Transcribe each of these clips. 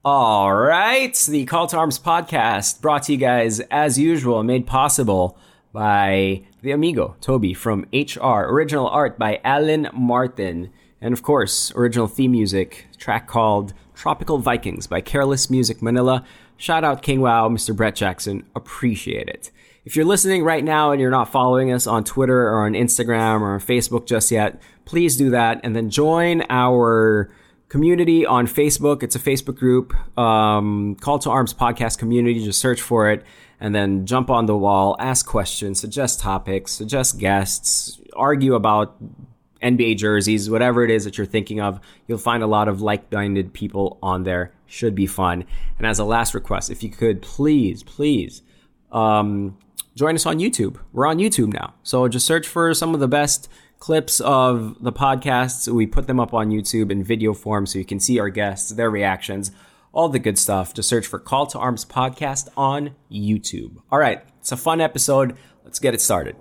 All right, the Call to Arms podcast brought to you guys as usual, made possible by the amigo Toby from HR. Original art by Alan Martin, and of course, original theme music track called Tropical Vikings by Careless Music Manila. Shout out King Wow, Mr. Brett Jackson. Appreciate it. If you're listening right now and you're not following us on Twitter or on Instagram or on Facebook just yet, please do that and then join our community on Facebook. It's a Facebook group, Call to Arms Podcast Community. Just search for it and then jump on the wall, ask questions, suggest topics, suggest guests, argue about NBA jerseys, whatever it is that you're thinking of. You'll find a lot of like-minded people on there. Should be fun. And as a last request, if you could please, join us on YouTube. We're on YouTube now. So just search for some of the best clips of the podcasts. We put them up on YouTube in video form so you can see our guests, their reactions, all the good stuff. Just search for Call to Arms Podcast on YouTube. All right, it's a fun episode. Let's get it started.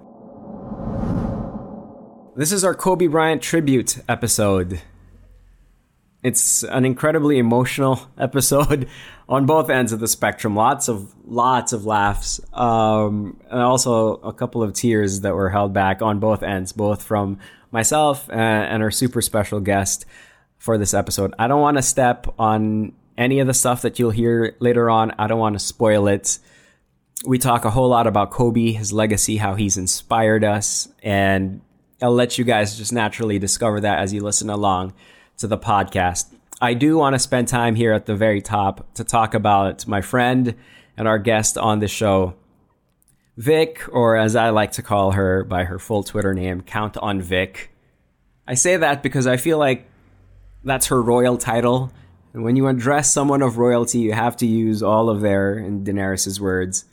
This is our Kobe Bryant tribute episode. It's an incredibly emotional episode on both ends of the spectrum. Lots of laughs, and also a couple of tears that were held back on both ends, both from myself and our super special guest for this episode. I don't want to step on any of the stuff that you'll hear later on. I don't want to spoil it. We talk a whole lot about Kobe, his legacy, how he's inspired us, and I'll let you guys just naturally discover that as you listen along to the podcast. I do want to spend time here at the very top to talk about my friend and our guest on the show, Vic, or as I like to call her by her full Twitter name, Count on Vic. I say that because I feel like that's her royal title. And when you address someone of royalty, you have to use all of their, in Daenerys' words,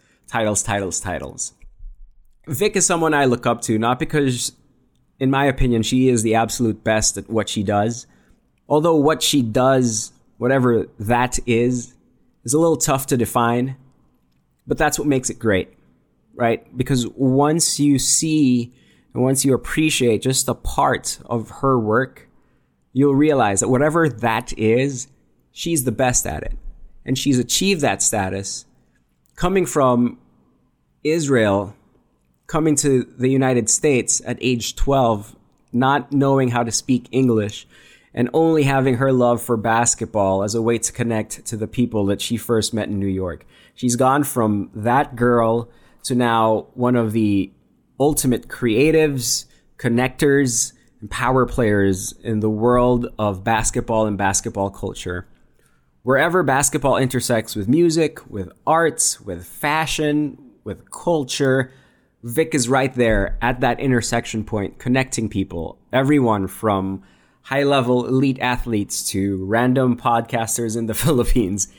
titles. Vic is someone I look up to, not because, in my opinion, she is the absolute best at what she does. Although what she does, whatever that is a little tough to define. But that's what makes it great, right? Because once you see and once you appreciate just a part of her work, you'll realize that whatever that is, she's the best at it. And she's achieved that status coming from Israel, coming to the United States at age 12, not knowing how to speak English, and only having her love for basketball as a way to connect to the people that she first met in New York. She's gone from that girl to now one of the ultimate creatives, connectors, and power players in the world of basketball and basketball culture. Wherever basketball intersects with music, with arts, with fashion, with culture, Vic is right there at that intersection point, connecting people. Everyone from high-level elite athletes to random podcasters in the Philippines.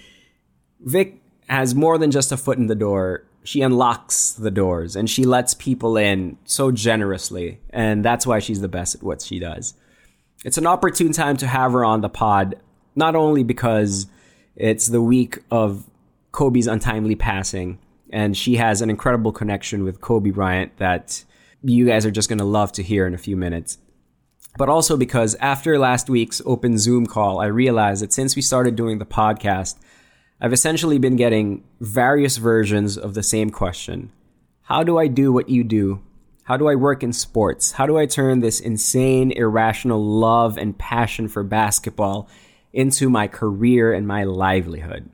Vic has more than just a foot in the door. She unlocks the doors and she lets people in so generously. And that's why she's the best at what she does. It's an opportune time to have her on the pod, not only because it's the week of Kobe's untimely passing, and she has an incredible connection with Kobe Bryant that you guys are just going to love to hear in a few minutes, but also because after last week's open Zoom call, I realized that since we started doing the podcast, I've essentially been getting various versions of the same question. How do I do what you do? How do I work in sports? How do I turn this insane, irrational love and passion for basketball into my career and my livelihood?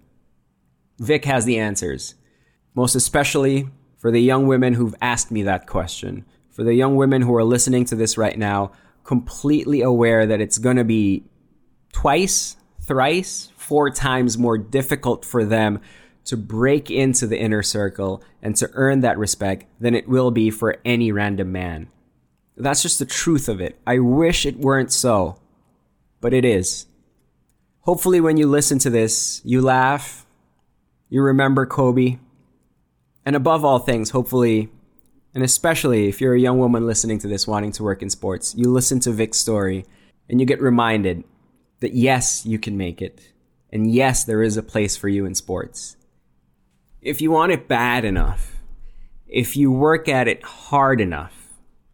Vic has the answers, most especially for the young women who've asked me that question, for the young women who are listening to this right now, completely aware that it's going to be twice, thrice, 4 times more difficult for them to break into the inner circle and to earn that respect than it will be for any random man. That's just the truth of it. I wish it weren't so, but it is. Hopefully when you listen to this, you laugh, you remember Kobe, and above all things, hopefully, and especially if you're a young woman listening to this wanting to work in sports, you listen to Vic's story and you get reminded that yes, you can make it. And yes, there is a place for you in sports. If you want it bad enough, if you work at it hard enough,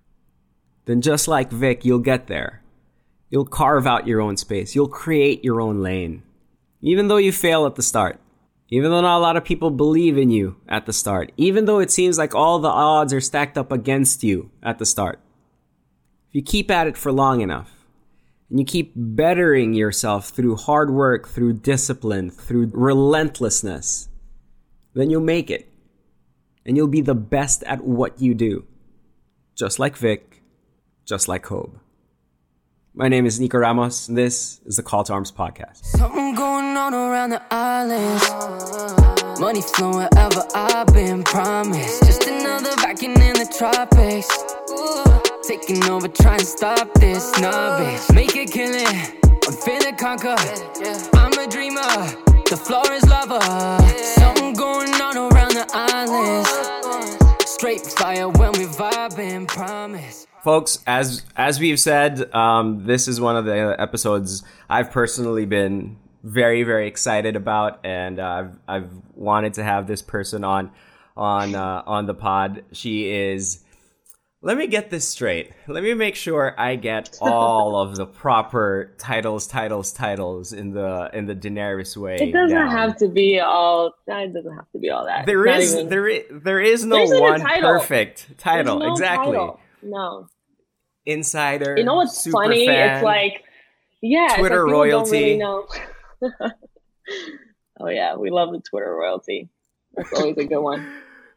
then just like Vic, you'll get there. You'll carve out your own space. You'll create your own lane. even though you fail at the start, even though not a lot of people believe in you at the start, even though it seems like all the odds are stacked up against you at the start, if you keep at it for long enough and you keep bettering yourself through hard work, through discipline, through relentlessness, then you'll make it. And you'll be the best at what you do. Just like Vic, just like Hope. My name is Nico Ramos, and this is the Call to Arms podcast. Something going on around the islands. Money flowing wherever I've been promised. Just another vacuum in the tropics. Taking over, trying to stop this novice. Make it killing, I'm finna conquer. I'm a dreamer, the floor is lava. Something going on around the islands. Straight fire when we vibing, promise. Folks, as we've said, this is one of the episodes I've personally been very, very excited about, and I've wanted to have this person on the pod. She is. Let me get this straight. Let me make sure I get all of the proper titles in the Daenerys way. It doesn't have to be all. It doesn't have to be all that. There is no one perfect title. No exactly. Title. No. Insider. You know what's funny? Fan, it's like, yeah, Twitter it's like royalty. Don't really know. Oh yeah, we love the Twitter royalty. That's always a good one.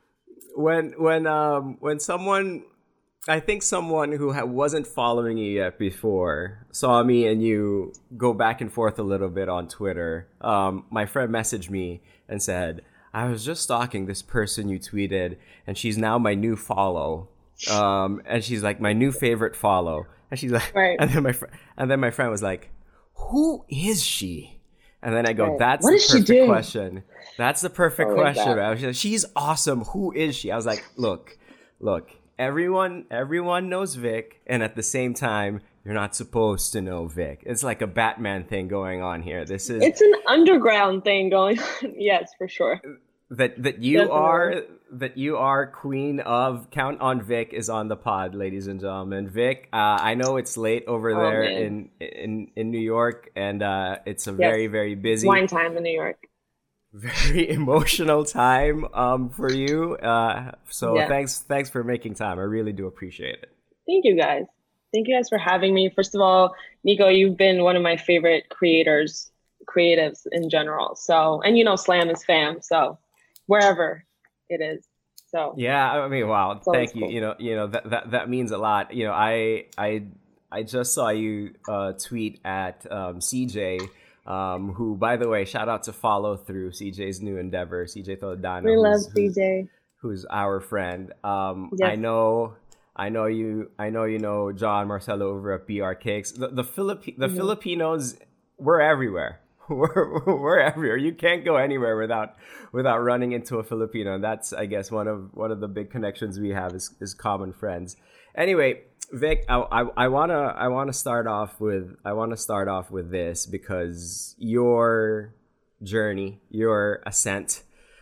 When someone, I think someone who wasn't following you yet before saw me and you go back and forth a little bit on Twitter. My friend messaged me and said, "I was just stalking this person you tweeted, and she's now my new follow." And she's like my new favorite follow, and she's like, right. and then my friend was like, "Who is she?" And then I go, right. "That's the perfect question. That's the perfect question." I was like, "She's awesome. Who is she?" I was like, "Look, everyone knows Vic, and at the same time, you're not supposed to know Vic. It's like a Batman thing going on here. It's an underground thing going on. Yes, for sure. That you are queen of Count on Vic is on the pod, ladies and gentlemen. Vic, I know it's late over there in New York, and it's a very, very busy wine time in New York. Very emotional time for you. Thanks for making time. I really do appreciate it. Thank you guys. Thank you guys for having me. First of all, Nico, you've been one of my favorite creatives in general. So, and Slam is fam. So, wherever it is. So yeah, I mean, wow, thank you. Cool. That means a lot. I just saw you tweet at CJ, who, by the way, shout out to follow through CJ's new endeavor, CJ Toledano. We love CJ, who's our friend. Yes. I know you know John Marcelo over at BR Cakes. The Filipinos, we're everywhere. We're everywhere. You can't go anywhere without running into a Filipino. And that's, I guess, one of the big connections we have is common friends. Anyway, Vic, I wanna start off with this, because your journey, your ascent,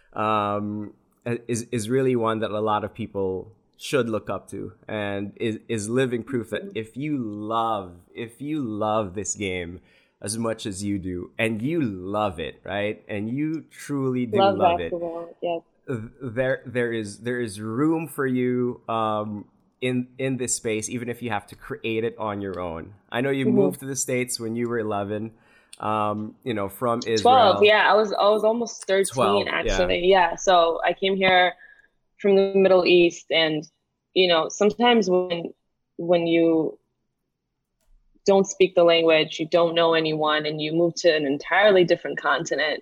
is really one that a lot of people should look up to, and is living proof that if you love this game as much as you do, and you love it, right? And you truly do love it. Yes. There is room for you in this space, even if you have to create it on your own. I know you moved to the States when you were 11, from Israel. 12, yeah. I was almost 13 12, actually. Yeah. So I came here from the Middle East, and sometimes when you don't speak the language, you don't know anyone, and you move to an entirely different continent,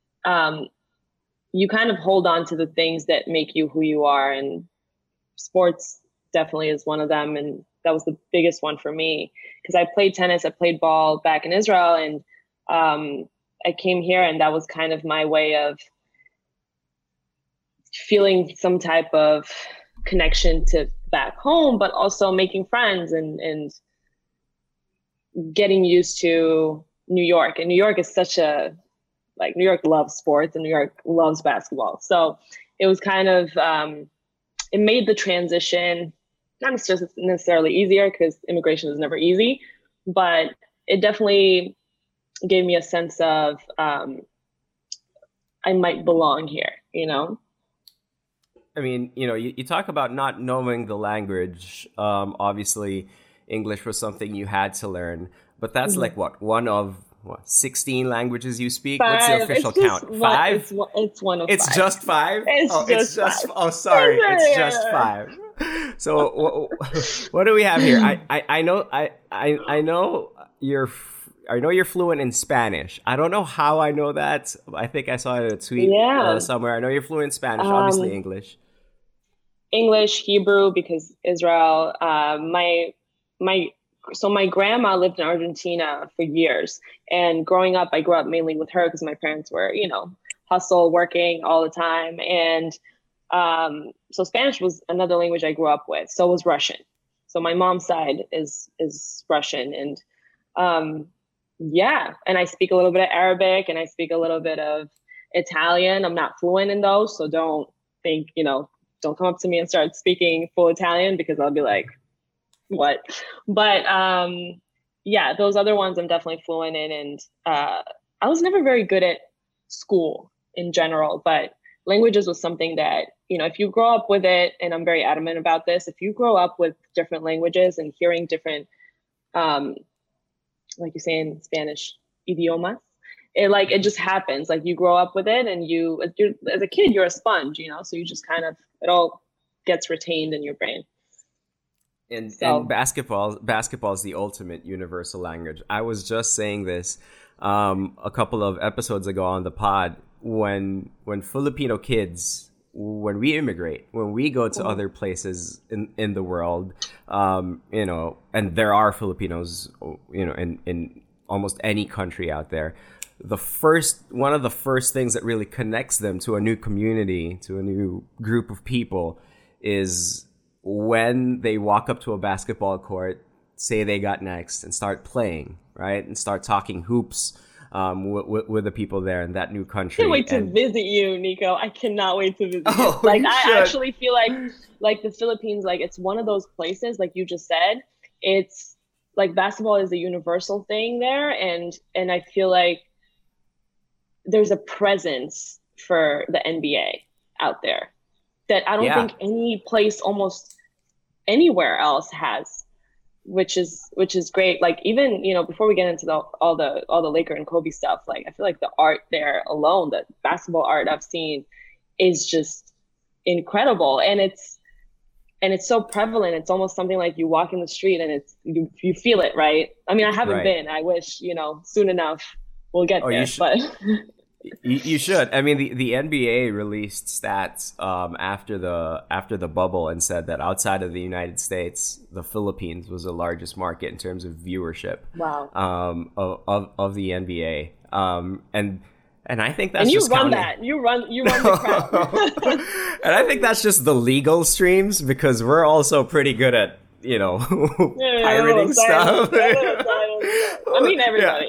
you kind of hold on to the things that make you who you are, and sports definitely is one of them. And that was the biggest one for me, because I played tennis, I played ball back in Israel, and I came here, and that was kind of my way of feeling some type of connection to back home, but also making friends and getting used to New York. And New York is New York loves sports, and New York loves basketball. So it was kind of, it made the transition not necessarily easier, because immigration is never easy, but it definitely gave me a sense of I might belong here, you know? I mean, you talk about not knowing the language. Obviously, English was something you had to learn, but that's like one of 16 languages you speak? Five. What's the official count? Five? It's one of it's five. Just five? It's just five. Oh, sorry. It's just five. So what do we have here? I know you're fluent in Spanish. I don't know how I know that. I think I saw it in a tweet somewhere. I know you're fluent in Spanish, obviously English. English, Hebrew, because Israel. So my grandma lived in Argentina for years, and growing up, I grew up mainly with her because my parents were, hustle, working all the time, and so Spanish was another language I grew up with. So was Russian. So my mom's side is Russian, and and I speak a little bit of Arabic, and I speak a little bit of Italian. I'm not fluent in those, so don't think, don't come up to me and start speaking full Italian, because I'll be like, what? But those other ones I'm definitely fluent in. And I was never very good at school in general, but languages was something that, if you grow up with it, and I'm very adamant about this, if you grow up with different languages and hearing different, like you say in Spanish, idiomas, it just happens. Like, you grow up with it, and you're as a kid, you're a sponge, so you just kind of, it all gets retained in your brain. And basketball is the ultimate universal language. I was just saying this a couple of episodes ago on the pod, when Filipino kids, when we immigrate, when we go to other places in the world, and there are Filipinos, in almost any country out there, one of the first things that really connects them to a new community, to a new group of people, is when they walk up to a basketball court, say they got next, and start playing, right? And start talking hoops with the people there in that new country. I can't wait to visit you, Nico. I cannot wait to visit you. Like, I actually feel like the Philippines, like, it's one of those places, like you just said, it's like basketball is a universal thing there. And I feel like there's a presence for the NBA out there that I don't think any place almost anywhere else has, which is great. Like, even, before we get into all the Laker and Kobe stuff, like, I feel like the art there alone, the basketball art I've seen, is just incredible. And it's so prevalent. It's almost something like you walk in the street and it's you feel it, right? I mean, I haven't been. I wish, soon enough we'll get there. But You should. I mean, the NBA released stats after the bubble, and said that outside of the United States, the Philippines was the largest market in terms of viewership. Wow. Of the NBA. And I think that's and you just run that. You run the crowd. And I think that's just the legal streams, because we're also pretty good at pirating stuff. I mean, everybody.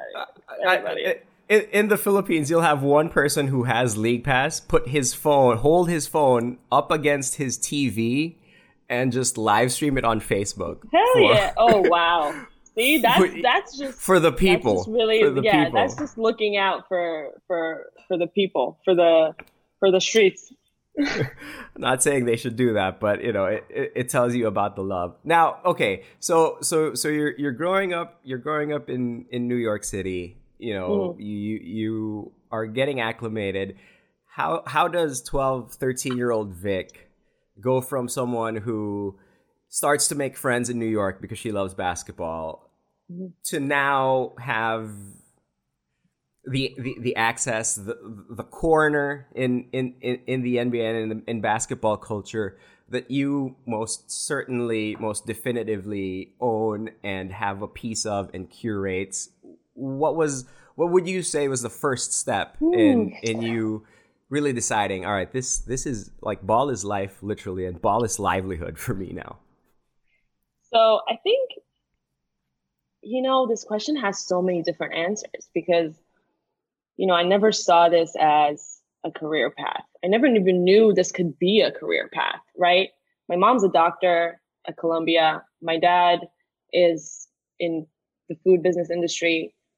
In the Philippines, you'll have one person who has League Pass hold his phone up against his TV, and just live stream it on Facebook. Hell yeah! Oh wow! See, that's just for the people. That's just really, people. That's just looking out for the people, for the streets. I'm not saying they should do that, but it tells you about the love. Now, okay, so you're growing up in New York City. You are getting acclimated. How does 13-year-old Vic go from someone who starts to make friends in New York because she loves basketball to now have the access, the corner in the NBA and in basketball culture that you most certainly, most definitively own and have a piece of and curate? What would you say was the first step in you really deciding, all right, this is like, ball is life, literally, and ball is livelihood for me now? So I think, this question has so many different answers, because, I never saw this as a career path. I never even knew this could be a career path, right? My mom's a doctor at Columbia. My dad is in the food business industry.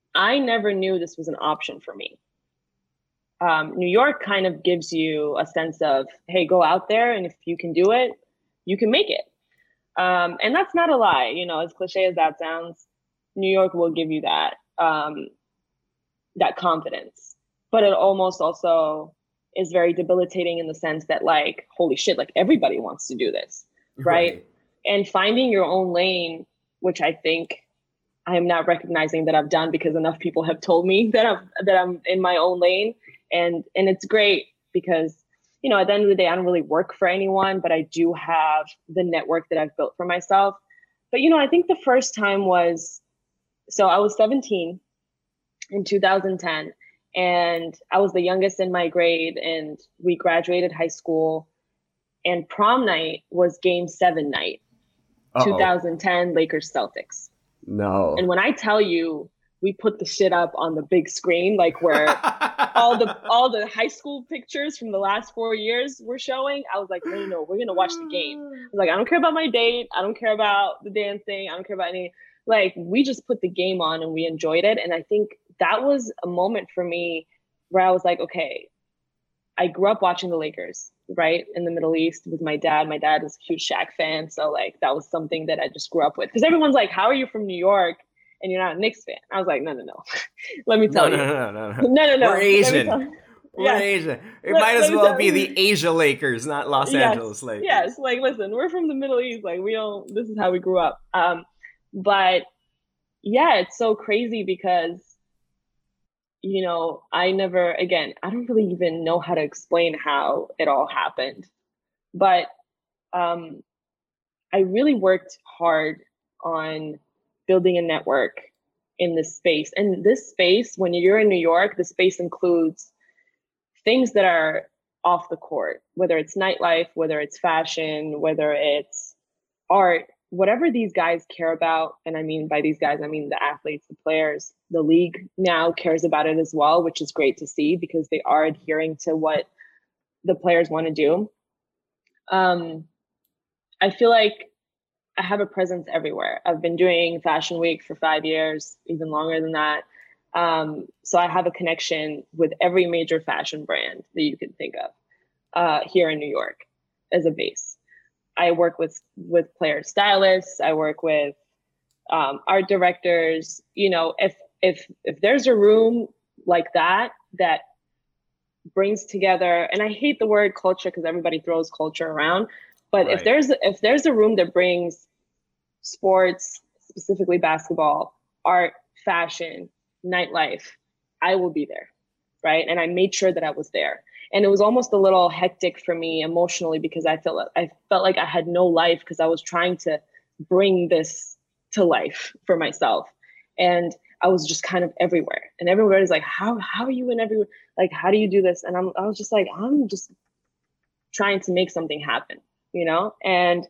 I never knew this was an option for me. New York kind of gives you a sense of, hey, go out there, and if you can do it, you can make it. And that's not a lie. You know, as cliche as that sounds, New York will give you that, that confidence. But it almost also is very debilitating in the sense that, like, holy shit, like everybody wants to do this, right? And finding your own lane, which I think I am not recognizing that I've done because enough people have told me that I'm in my own lane. And it's great because, you know, at the end of the day, I don't really work for anyone, but I do have the network that I've built for myself. But, you know, I think the first time was, so I was 17 in 2010, and I was the youngest in my grade, and we graduated high school, and prom night was Game 7 night, 2010 Lakers Celtics. No. And when I tell you, we put the shit up on the big screen, like where all the high school pictures from the last 4 years were showing. I was like, no, we're gonna watch the game. I was like, I don't care about my date, I don't care about the dancing, I don't care about any. Like, we just put the game on and we enjoyed it. And I think that was a moment for me where I was like, okay, I grew up watching the Lakers, right, in the Middle East with my dad. My dad is a huge Shaq fan, so like that was something that I just grew up with. Because everyone's like, how are you from New York and you're not a Knicks fan? I was like, no. Let me tell you. No. We're Asian. We're Asian. It might as well be the Asia Lakers, not Los Angeles Lakers. Yes, like, listen, we're from the Middle East. Like, this is how we grew up. But yeah, it's so crazy because, you know, I don't really even know how to explain how it all happened. But I really worked hard on building a network in this space. And this space, when you're in New York, the space includes things that are off the court, whether it's nightlife, whether it's fashion, whether it's art, whatever these guys care about. And I mean, by these guys, I mean the athletes, the players. The league now cares about it as well, which is great to see because they are adhering to what the players want to do. I feel like I have a presence everywhere. I've been doing Fashion Week for 5 years, even longer than that. So I have a connection with every major fashion brand that you can think of here in New York as a base. I work with player stylists. I work with art directors. You know, if there's a room like that brings together, and I hate the word culture because everybody throws culture around, but right. if there's a room that brings sports, specifically basketball, art, fashion, nightlife, I will be there, right? And I made sure that I was there. And it was almost a little hectic for me emotionally because I felt like I had no life because I was trying to bring this to life for myself. And I was just kind of everywhere. And everybody's like, how are you in everywhere? Like, how do you do this? And I was just like, I'm just trying to make something happen, you know? And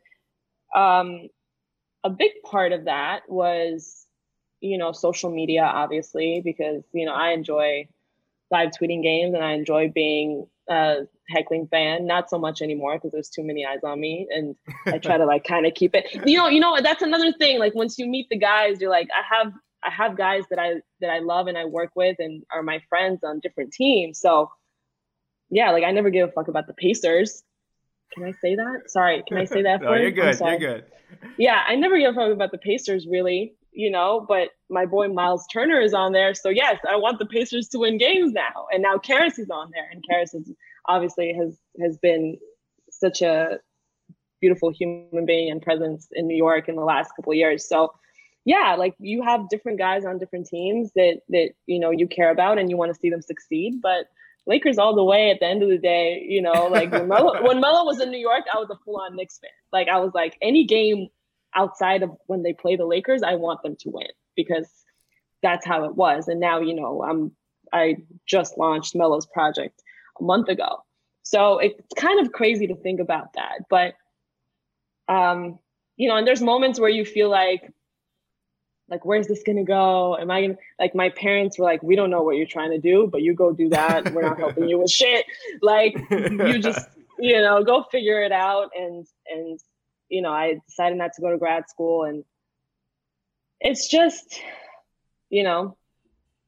a big part of that was, you know, social media, obviously, because, you know, I enjoy live tweeting games and I enjoy being a heckling fan. Not so much anymore because there's too many eyes on me, and I try to like kind of keep it. You know, that's another thing. Like, once you meet the guys, you're like, I have guys that I love and I work with and are my friends on different teams. So yeah, like I never give a fuck about the Pacers. Can I say that? Sorry, can I say that? No, you're good. You're good. Yeah, I never give a fuck about the Pacers, really. You know, but my boy Miles Turner is on there. So yes, I want the Pacers to win games now. And now Caris is on there. And Caris is obviously has been such a beautiful human being and presence in New York in the last couple of years. So yeah, like you have different guys on different teams that you know you care about and you want to see them succeed. But Lakers all the way at the end of the day, you know, like when Melo was in New York, I was a full-on Knicks fan. Like I was like, any game outside of when they play the Lakers, I want them to win because that's how it was. And now, you know, I just launched Melo's project a month ago. So it's kind of crazy to think about that. But, you know, and there's moments where you feel like, where's this going to go? Am I going to, like, my parents were like, we don't know what you're trying to do, but you go do that. We're not helping you with shit. Like, you just, you know, go figure it out. And, you know, I decided not to go to grad school, and it's just, you know,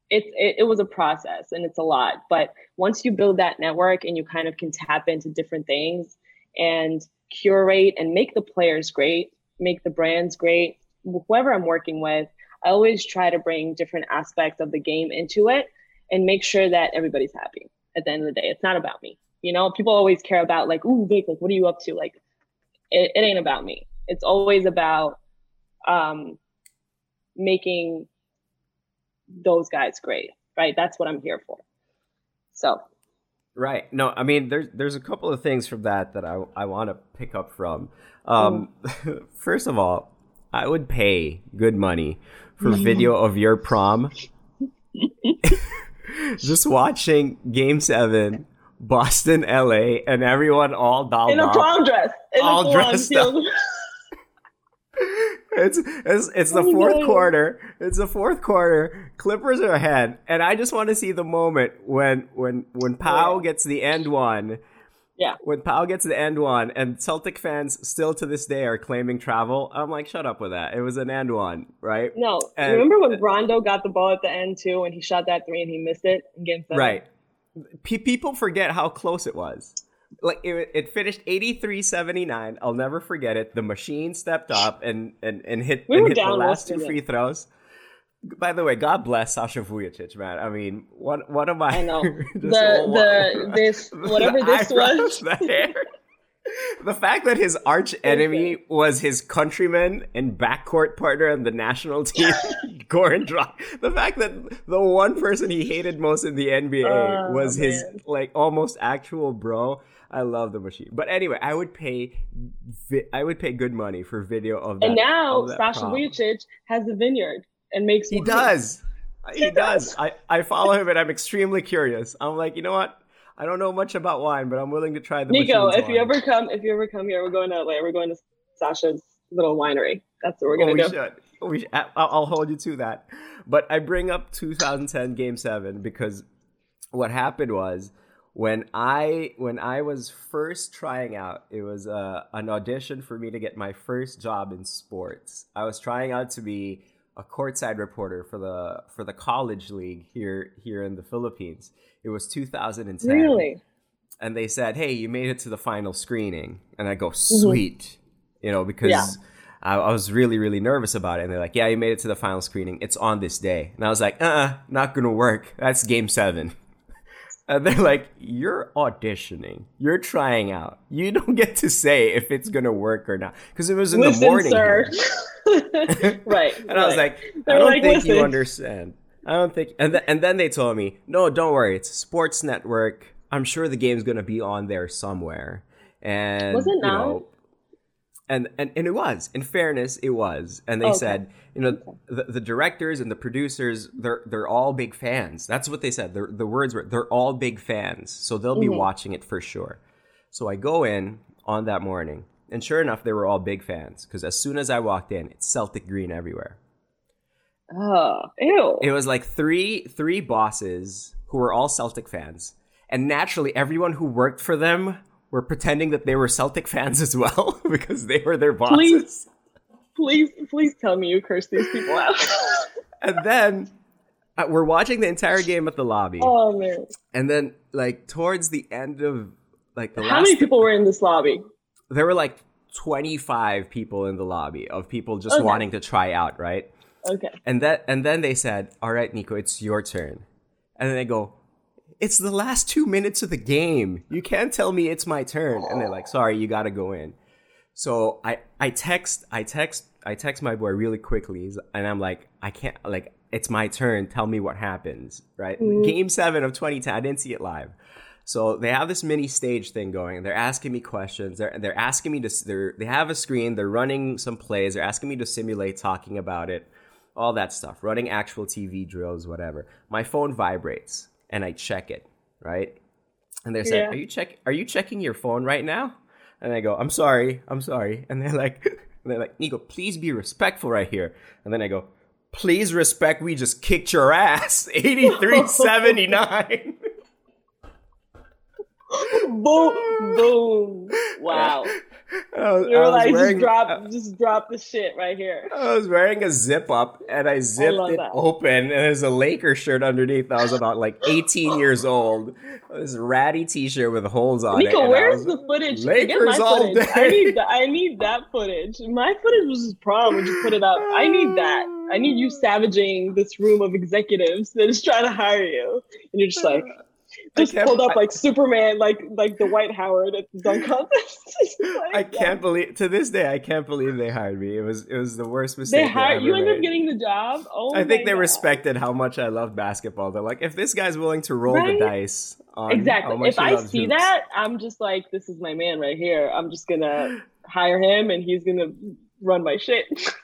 it was a process and it's a lot. But once you build that network and you kind of can tap into different things and curate and make the players great, make the brands great, whoever I'm working with, I always try to bring different aspects of the game into it and make sure that everybody's happy at the end of the day. It's not about me. You know, people always care about like, ooh, Vic, like, what are you up to? Like, it ain't about me. It's always about making those guys great, right? That's what I'm here for. So. Right. No, I mean, there's a couple of things from that I want to pick up from. First of all, I would pay good money for video of your prom. Just watching Game 7, Boston, LA, and everyone all dolled in a prom dress. All dressed up. It's the fourth quarter. It's the fourth quarter. Clippers are ahead, and I just want to see the moment when Pau gets the end one. Yeah. When Pau gets the end one, and Celtic fans still to this day are claiming travel. I'm like, shut up with that. It was an end one, right? No. And remember when Rondo got the ball at the end too, and he shot that three and he missed it in Game 7? Right. People forget how close it was. Like it finished 83-79. I'll never forget it. The machine stepped up and hit the last two free throws. By the way, God bless Sasha Vujacic, man. I mean, one of my I know this was the hair. The fact that his arch enemy was his countryman and backcourt partner on the national team, Goran Dragic. The fact that the one person he hated most in the NBA was his like almost actual bro. I love the machine. But anyway, I would pay good money for video of that. And now Sasha Vujacic has a vineyard and makes He does. He does. I follow him and I'm extremely curious. I'm like, you know what? I don't know much about wine, but I'm willing to try the Nico, if wine. you ever come here, we're going to LA. We're going to Sasha's little winery. That's what we're going to do. We should. I'll hold you to that. But I bring up 2010 Game 7 because what happened was when I was first trying out, it was an audition for me to get my first job in sports. I was trying out to be a courtside reporter for the college league here in the Philippines. It was 2010. Really? And they said, "Hey, you made it to the final screening." And I go, "Sweet." You know, because I was really, really nervous about it. And they're like, "Yeah, you made it to the final screening. It's on this day." And I was like, not going to work. That's Game 7. And they're like, "You're auditioning. You're trying out. You don't get to say if it's going to work or not." Because it was in the morning. Sir. Right. And I was like, I don't think you understand. I don't think. And then they told me, "No, don't worry. It's a sports network. I'm sure the game's going to be on there somewhere." And was it not? And it was. In fairness, it was. And they said, the directors and the producers, they're all big fans. That's what they said. The words were, they're all big fans. So they'll be watching it for sure. So I go in on that morning. And sure enough, they were all big fans. Because as soon as I walked in, it's Celtic green everywhere. Oh, ew. It was like three bosses who were all Celtic fans. And naturally, everyone who worked for them were pretending that they were Celtic fans as well because they were their bosses. Please tell me you cursed these people out. And then we're watching the entire game at the lobby. Oh, man. And then, like, towards the end of, like, the last... How many people were in this lobby? There were, like, 25 people in the lobby of people just wanting to try out, right? Okay. And then they said, "All right, Nico, it's your turn." And then they go, "It's the last 2 minutes of the game. You can't tell me it's my turn." And they're like, "Sorry, you got to go in." So I text my boy really quickly, and I'm like, "I can't, like, it's my turn. Tell me what happens." Right? Game 7 of 2010. I didn't see it live. So they have this mini stage thing going, and they're asking me questions. They're asking me to. They have a screen. They're running some plays. They're asking me to simulate talking about it, all that stuff, running actual TV drills, whatever. My phone vibrates, and I check it, right? And they said, "Are you checking your phone right now?" And I go, I'm sorry." And they're like, "Nico, please be respectful right here." And then I go, "Please respect. We just kicked your ass, 83-79." Boom. Wow. You're like, just drop the shit right here. I was wearing a zip up and I zipped it open and there's a Lakers shirt underneath. I was about like 18 years old. This ratty t-shirt with holes on Nico, it. Where's the footage? Lakers all day. I need that footage. My footage was just prom when you put it up. I need that. I need you savaging this room of executives that is trying to hire you. And you're just like... Just pulled up like Superman, like the White Howard at the dunk contest. I can't believe to this day. I can't believe they hired me. It was the worst mistake. They hired you. Ended up getting the job. Oh, I think they respected how much I love basketball. They're like, if this guy's willing to roll the dice, on exactly. How much if I see hoops. that, I'm just like, this is my man right here. I'm just gonna hire him, and he's gonna run my shit.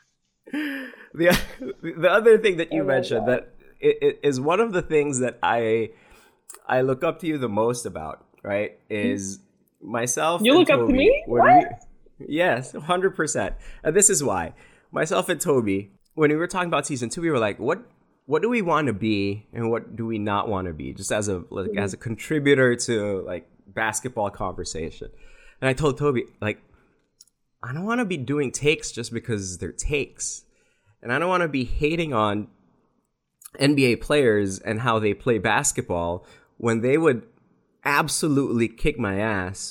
The other thing that you mentioned that it is one of the things that I look up to you the most about, right, is myself You look Toby, up to me? What? Yes, 100%. And this is why. Myself and Toby, when we were talking about season 2, we were like, what do we want to be and what do we not want to be? Just as a as a contributor to like basketball conversation. And I told Toby, like, I don't want to be doing takes just because they're takes. And I don't want to be hating on NBA players and how they play basketball when they would absolutely kick my ass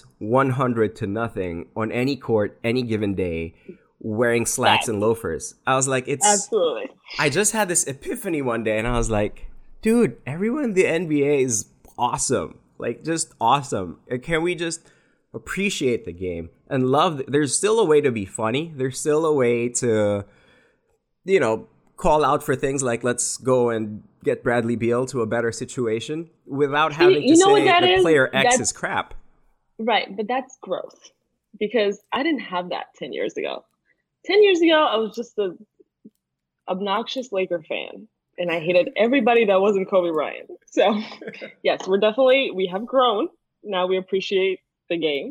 100-0 on any court, any given day, wearing slacks and loafers. I was like, absolutely. I just had this epiphany one day and I was like, dude, everyone in the NBA is awesome. Like, just awesome. Can we just appreciate the game and love? There's still a way to be funny. There's still a way to, you know, call out for things like, let's go and get Bradley Beal to a better situation without having to say that player X is crap. Right, but that's growth because I didn't have that 10 years ago. 10 years ago, I was just an obnoxious Laker fan and I hated everybody that wasn't Kobe Bryant. So yes, we have grown. Now we appreciate the game.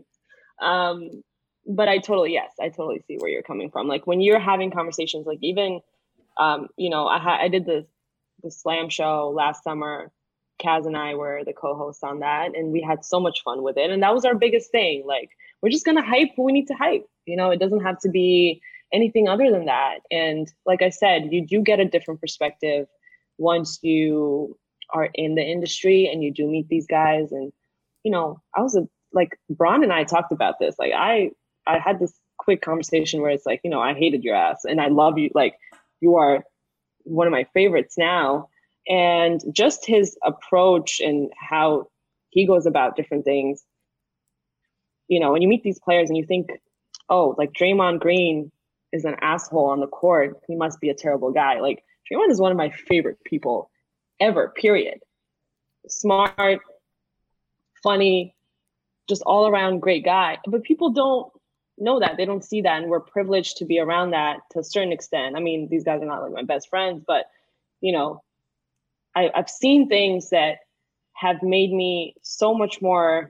But I totally see where you're coming from. Like when you're having conversations, like even, you know, I did the Slam show last summer. Kaz and I were the co-hosts on that, and we had so much fun with it. And that was our biggest thing. Like, we're just going to hype who we need to hype. You know, it doesn't have to be anything other than that. And like I said, you do get a different perspective once you are in the industry and you do meet these guys. And, you know, like Bron and I talked about this. Like I had this quick conversation where it's like, you know, I hated your ass and I love you. Like, you are one of my favorites now. And just his approach and how he goes about different things, you know, when you meet these players and you think, oh, like Draymond Green is an asshole on the court, he must be a terrible guy. Like, Draymond is one of my favorite people ever, period. Smart, funny, just all around great guy. But people don't know that. They don't see that. And we're privileged to be around that to a certain extent. I mean, these guys are not like my best friends, but, you know, I've seen things that have made me so much more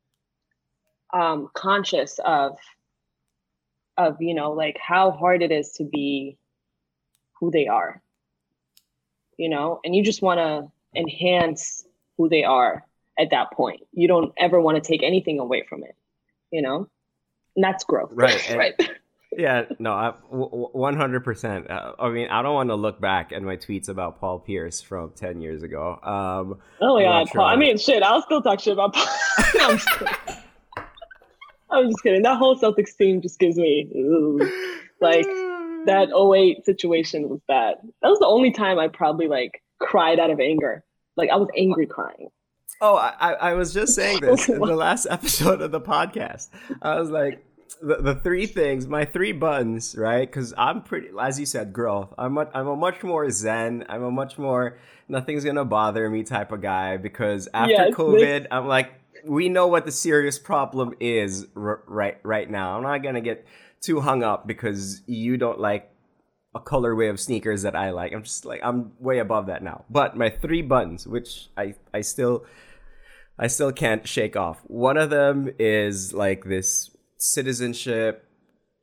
conscious of, you know, like how hard it is to be who they are, you know, and you just want to enhance who they are at that point. You don't ever want to take anything away from it, you know, and that's growth. Right. Right. Yeah, no, 100%. I mean, I don't want to look back at my tweets about Paul Pierce from 10 years ago. Oh my God, Paul. I mean, shit, I'll still talk shit about Paul. No, I'm just kidding. I'm just kidding. That whole Celtics team just gives me, like, that 2008 situation was bad. That was the only time I probably, like, cried out of anger. Like, I was angry crying. Oh, I was just saying this in the last episode of the podcast. I was like, the three things, my 3 buttons, right? Because I'm pretty, as you said, growth. I'm a much more zen. I'm a much more nothing's gonna bother me type of guy. Because after COVID, I'm like, we know what the serious problem is right now. I'm not gonna get too hung up because you don't like a colorway of sneakers that I like. I'm just like, I'm way above that now. But my 3 buttons, which I still can't shake off. One of them is like this citizenship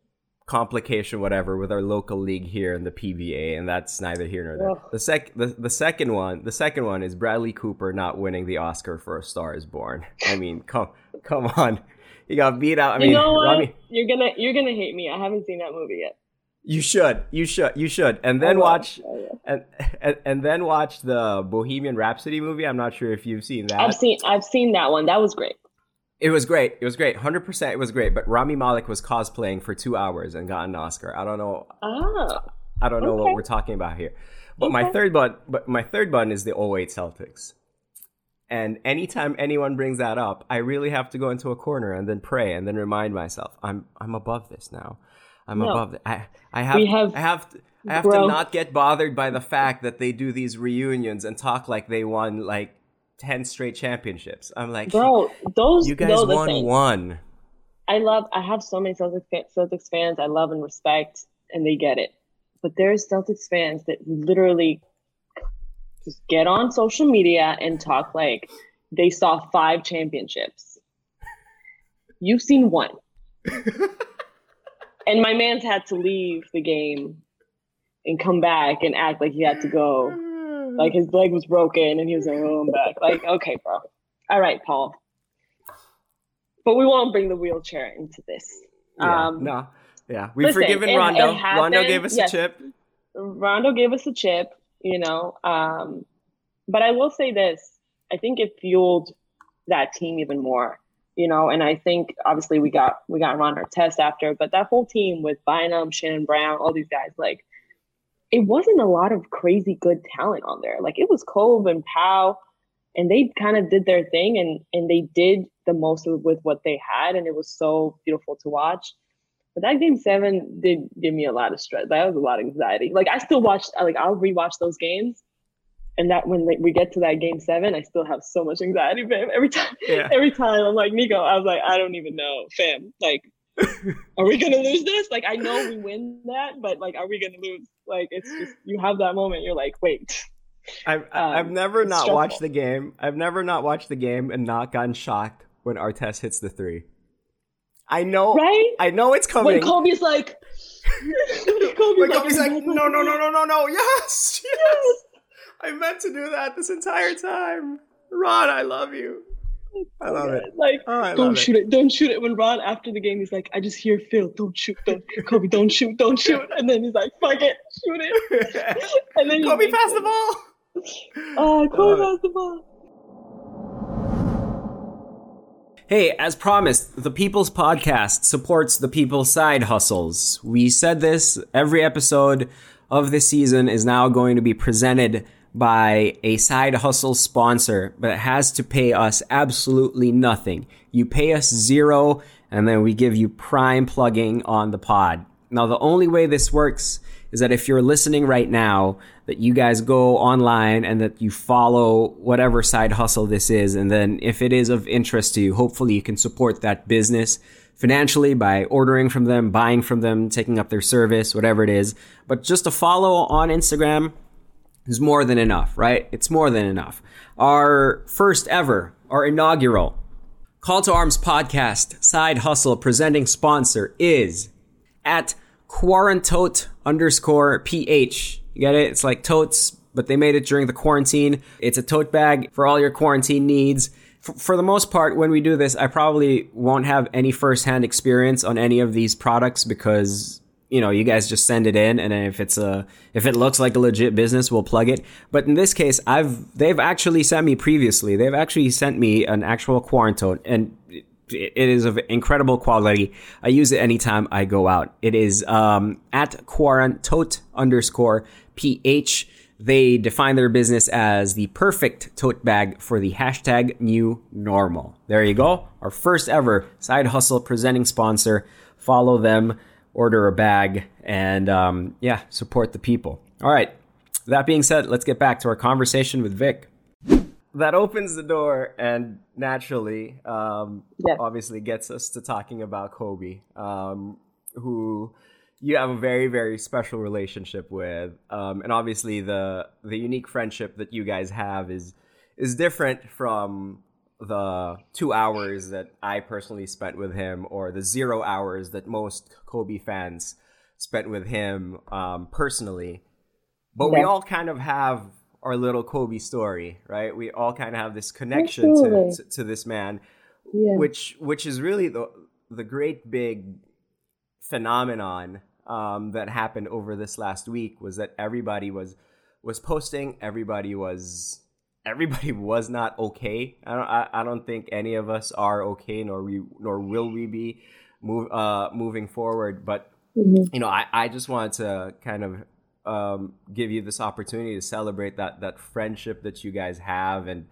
complication, whatever, with our local league here in the PBA, and that's neither here nor there. The second one is Bradley Cooper not winning the Oscar for A Star Is Born. I mean, come on, he got beat out. I mean, you know what? You're gonna hate me. I haven't seen that movie yet. You should, and then watch and then watch the Bohemian Rhapsody movie. I'm not sure if you've seen that. I've seen that one. That was great. It was great. 100%. It was great. But Rami Malek was cosplaying for 2 hours and got an Oscar. I don't know. I don't know what we're talking about here. But my third one is the 08 Celtics. And anytime anyone brings that up, I really have to go into a corner and then pray and then remind myself, I'm above this now. Above it. I have to not get bothered by the fact that they do these reunions and talk like they won like 10 straight championships. I'm like, bro, you guys won one. I have so many Celtics fans I love and respect, and they get it. But there's Celtics fans that literally just get on social media and talk like they saw 5 championships. You've seen one. And my man's had to leave the game and come back and act like he had to go. Like his leg was broken and he was like, oh, I'm back. Like, okay, bro. All right, Paul. But we won't bring the wheelchair into this. Yeah. We've forgiven Rondo. Rondo gave us a chip. Rondo gave us a chip, you know. But I will say this. I think it fueled that team even more, you know. And I think, obviously, we got Ron Artest after. But that whole team with Bynum, Shannon Brown, all these guys, like, it wasn't a lot of crazy good talent on there. Like, it was Cove and Powell, and they kind of did their thing, and they did the most with what they had, and it was so beautiful to watch. But that Game 7 did give me a lot of stress. That was a lot of anxiety. Like, I still I'll rewatch those games, and that when we get to that Game 7, I still have so much anxiety, babe. Every time I'm like, Nico, I was like, I don't even know, fam. Like, are we going to lose this? Like, I know we win that, but, like, are we going to lose? Like, it's just, you have that moment. You're like, wait. I've never not stressful. Watched the game. I've never not watched the game and not gotten shocked when Artest hits the 3. I know. Right? I know it's coming. When Kobe's like... Kobe's like, no. Yes. I meant to do that this entire time. Ron, I love you. I love it. Like, don't shoot it. Don't shoot it. When Ron, after the game, he's like, I just hear Phil, don't shoot. Kobe, don't shoot. And then he's like, fuck it, shoot it. And then Kobe passed the ball. Kobe passed the ball. Hey, as promised, the People's Podcast supports the People's Side Hustles. We said this, every episode of this season is now going to be presented by a side hustle sponsor, but it has to pay us absolutely nothing. You pay us $0, and then we give you prime plugging on the pod. Now, the only way this works is that if you're listening right now, that you guys go online and that you follow whatever side hustle this is. And then if it is of interest to you, hopefully you can support that business financially by ordering from them, buying from them, taking up their service, whatever it is. But just a follow on Instagram is more than enough, right? It's more than enough. Our first ever, our inaugural Call to Arms podcast side hustle presenting sponsor is at Quarantote_PH. You get it? It's like totes, but they made it during the quarantine. It's a tote bag for all your quarantine needs. For the most part, when we do this, I probably won't have any firsthand experience on any of these products because, you know, you guys just send it in, and then if it looks like a legit business, we'll plug it. But in this case, they've actually sent me previously. They've actually sent me an actual Quarantote, and it is of incredible quality. I use it anytime I go out. It is at Quarantote_PH. They define their business as the perfect tote bag for the hashtag new normal. There you go. Our first ever side hustle presenting sponsor. Follow them, order a bag, and support the people. All right. That being said, let's get back to our conversation with Vic. That opens the door and naturally, obviously gets us to talking about Kobe, who you have a very, very special relationship with. And obviously the unique friendship that you guys have is different from the 2 hours that I personally spent with him, or the 0 hours that most Kobe fans spent with him personally. But we all kind of have our little Kobe story, right? We all kind of have this connection to this man, which is really the great big phenomenon that happened over this last week, was that everybody was posting, everybody was not okay. I don't think any of us are okay, nor will we be moving forward. But I just wanted to kind of give you this opportunity to celebrate that friendship that you guys have, and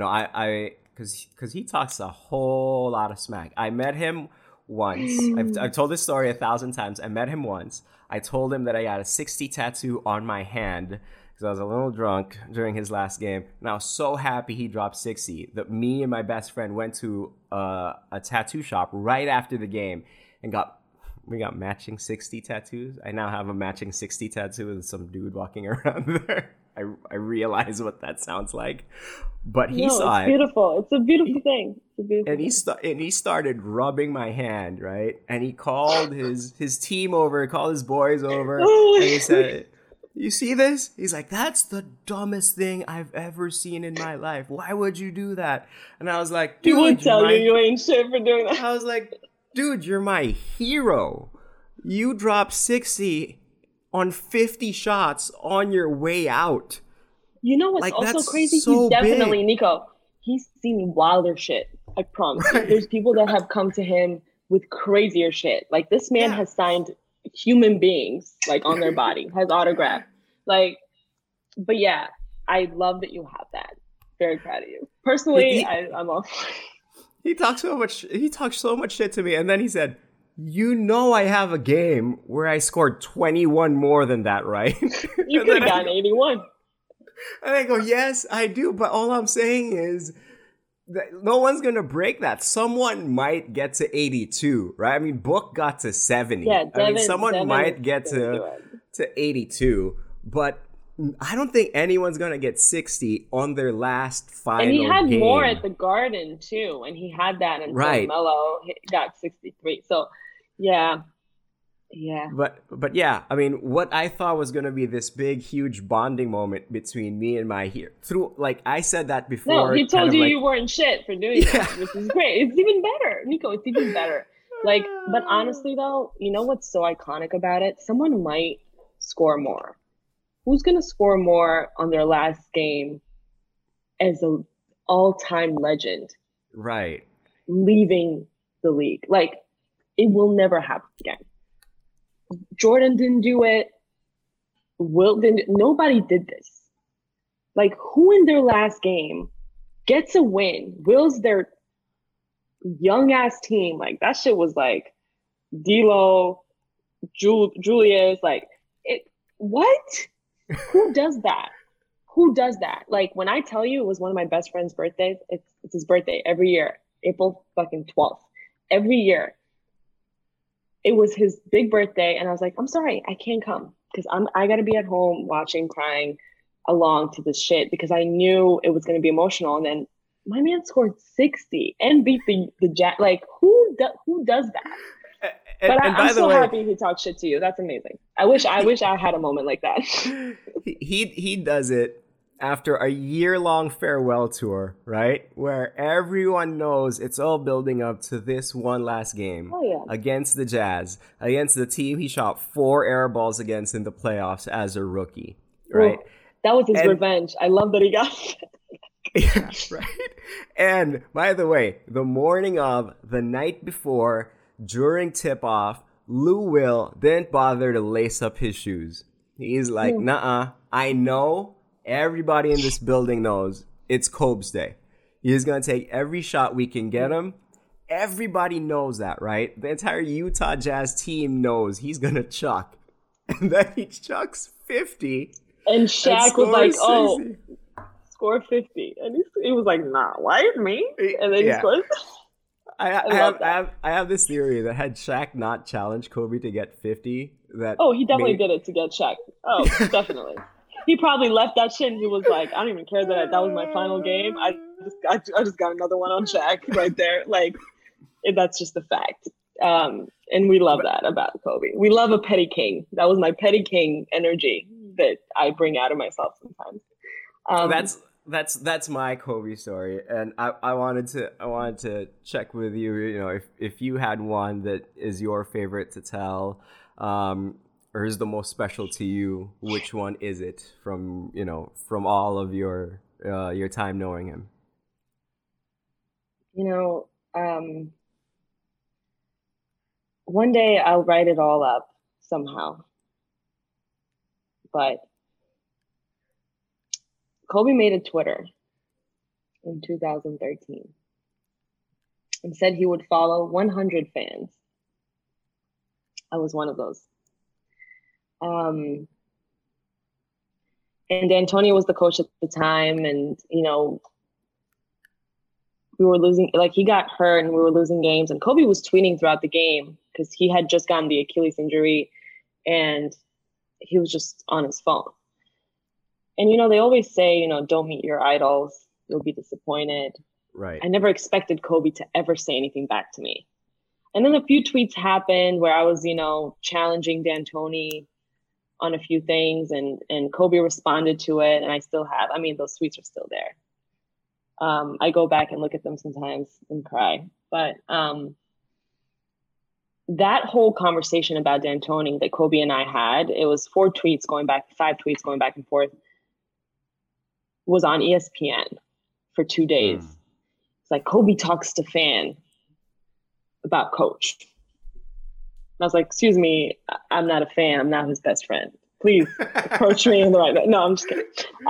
because he talks a whole lot of smack. I met him once. I've told this story 1,000 times. I met him once. I told him that I got a 60 tattoo on my hand, because I was a little drunk during his last game, and I was so happy he dropped 60 that me and my best friend went to a tattoo shop right after the game and we got matching 60 tattoos. I now have a matching 60 tattoo with some dude walking around there. I realize what that sounds like, but he saw it. It's beautiful. It's a beautiful thing. It's a beautiful thing. And he started rubbing my hand, right? And he called his team over, called his boys over, and he said, "You see this?" He's like, "That's the dumbest thing I've ever seen in my life. Why would you do that?" And I was like, "Dude, he would tell you ain't shit for doing that." I was like, "Dude, you're my hero. You dropped 60 on 50 shots on your way out." You know what's also crazy? So he's definitely big. Nico. He's seen wilder shit. I promise. Right. There's people that have come to him with crazier shit. Like, this man has signed human beings like on their body, has autographed. Like, but yeah, I love that you have that. Very proud of you. Personally, I'm all for it. He talked so much shit to me, and then he said, I have a game where I scored 21 more than that, right? You could have gotten 81. And I go, yes, I do. But all I'm saying is that no one's going to break that. Someone might get to 82, right? I mean, Book got to 70. Yeah, someone might get to 82. But I don't think anyone's going to get 60 on their last final game. And he had more at the Garden, too. And he had that until Melo got 63. So, yeah. Yeah. But yeah, I mean, what I thought was going to be this big, huge bonding moment between me and my hero. Through, like, I said that before. No, he told you you weren't shit for doing that, which is great. It's even better. Nico, it's even better. Like, but honestly, though, you know what's so iconic about it? Someone might score more. Who's going to score more on their last game as an all-time legend? Right. Leaving the league. Like, it will never happen again. Jordan didn't do it. Wilt didn't. Nobody did this. Like, who in their last game gets a win? Will's their young-ass team. Like, that shit was like D'Lo, Julius. Like, what? Who does that? Who does that? Like, when I tell you it was one of my best friend's birthdays, it's his birthday every year, April fucking 12th. Every year. It was his big birthday, and I was like, I'm sorry, I can't come because I got to be at home watching, crying along to this shit because I knew it was going to be emotional. And then my man scored 60 and beat the Jazz. Like, who does that? But I'm so happy he talked shit to you. That's amazing. I wish I had a moment like that. He does it after a year-long farewell tour, right? Where everyone knows it's all building up to this one last game against the Jazz, against the team he shot 4 air balls against in the playoffs as a rookie, right? Ooh, that was his revenge. I love that he got yeah, right? And by the way, the morning of, the night before, during tip-off, Lou Will didn't bother to lace up his shoes. He's like, nuh-uh, I know. Everybody in this building knows it's Kobe's day. He's going to take every shot we can get him. Everybody knows that, right? The entire Utah Jazz team knows he's going to chuck. And then he chucks 50. And Shaq was like, 60. Score 50. And he was like, nah, why me? And then he scored. I have this theory that had Shaq not challenged Kobe to get 50, he definitely did it to get Shaq. Oh, definitely. He probably left that shit and he was like, I don't even care that was my final game. I just got another one on Shaq right there. Like, that's just a fact. And we love that about Kobe. We love a petty king. That was my petty king energy that I bring out of myself sometimes. That's my Kobe story, and I wanted to check with you. You know, if you had one that is your favorite to tell, or is the most special to you, which one is it from all of your time knowing him? One day I'll write it all up somehow, but Kobe made a Twitter in 2013 and said he would follow 100 fans. I was one of those. And D'Antoni was the coach at the time, and we were losing, like, he got hurt and we were losing games, and Kobe was tweeting throughout the game because he had just gotten the Achilles injury and he was just on his phone. And, they always say, don't meet your idols, you'll be disappointed. Right. I never expected Kobe to ever say anything back to me. And then a few tweets happened where I was, challenging D'Antoni on a few things, and Kobe responded to it, and I still have, those tweets are still there. I go back and look at them sometimes and cry. But that whole conversation about D'Antoni that Kobe and I had, it was 5 tweets going back and forth, was on ESPN for 2 days. It's like, Kobe talks to fan about coach. And I was like, excuse me, I'm not a fan. I'm not his best friend. Please approach me in the right way. No, I'm just kidding.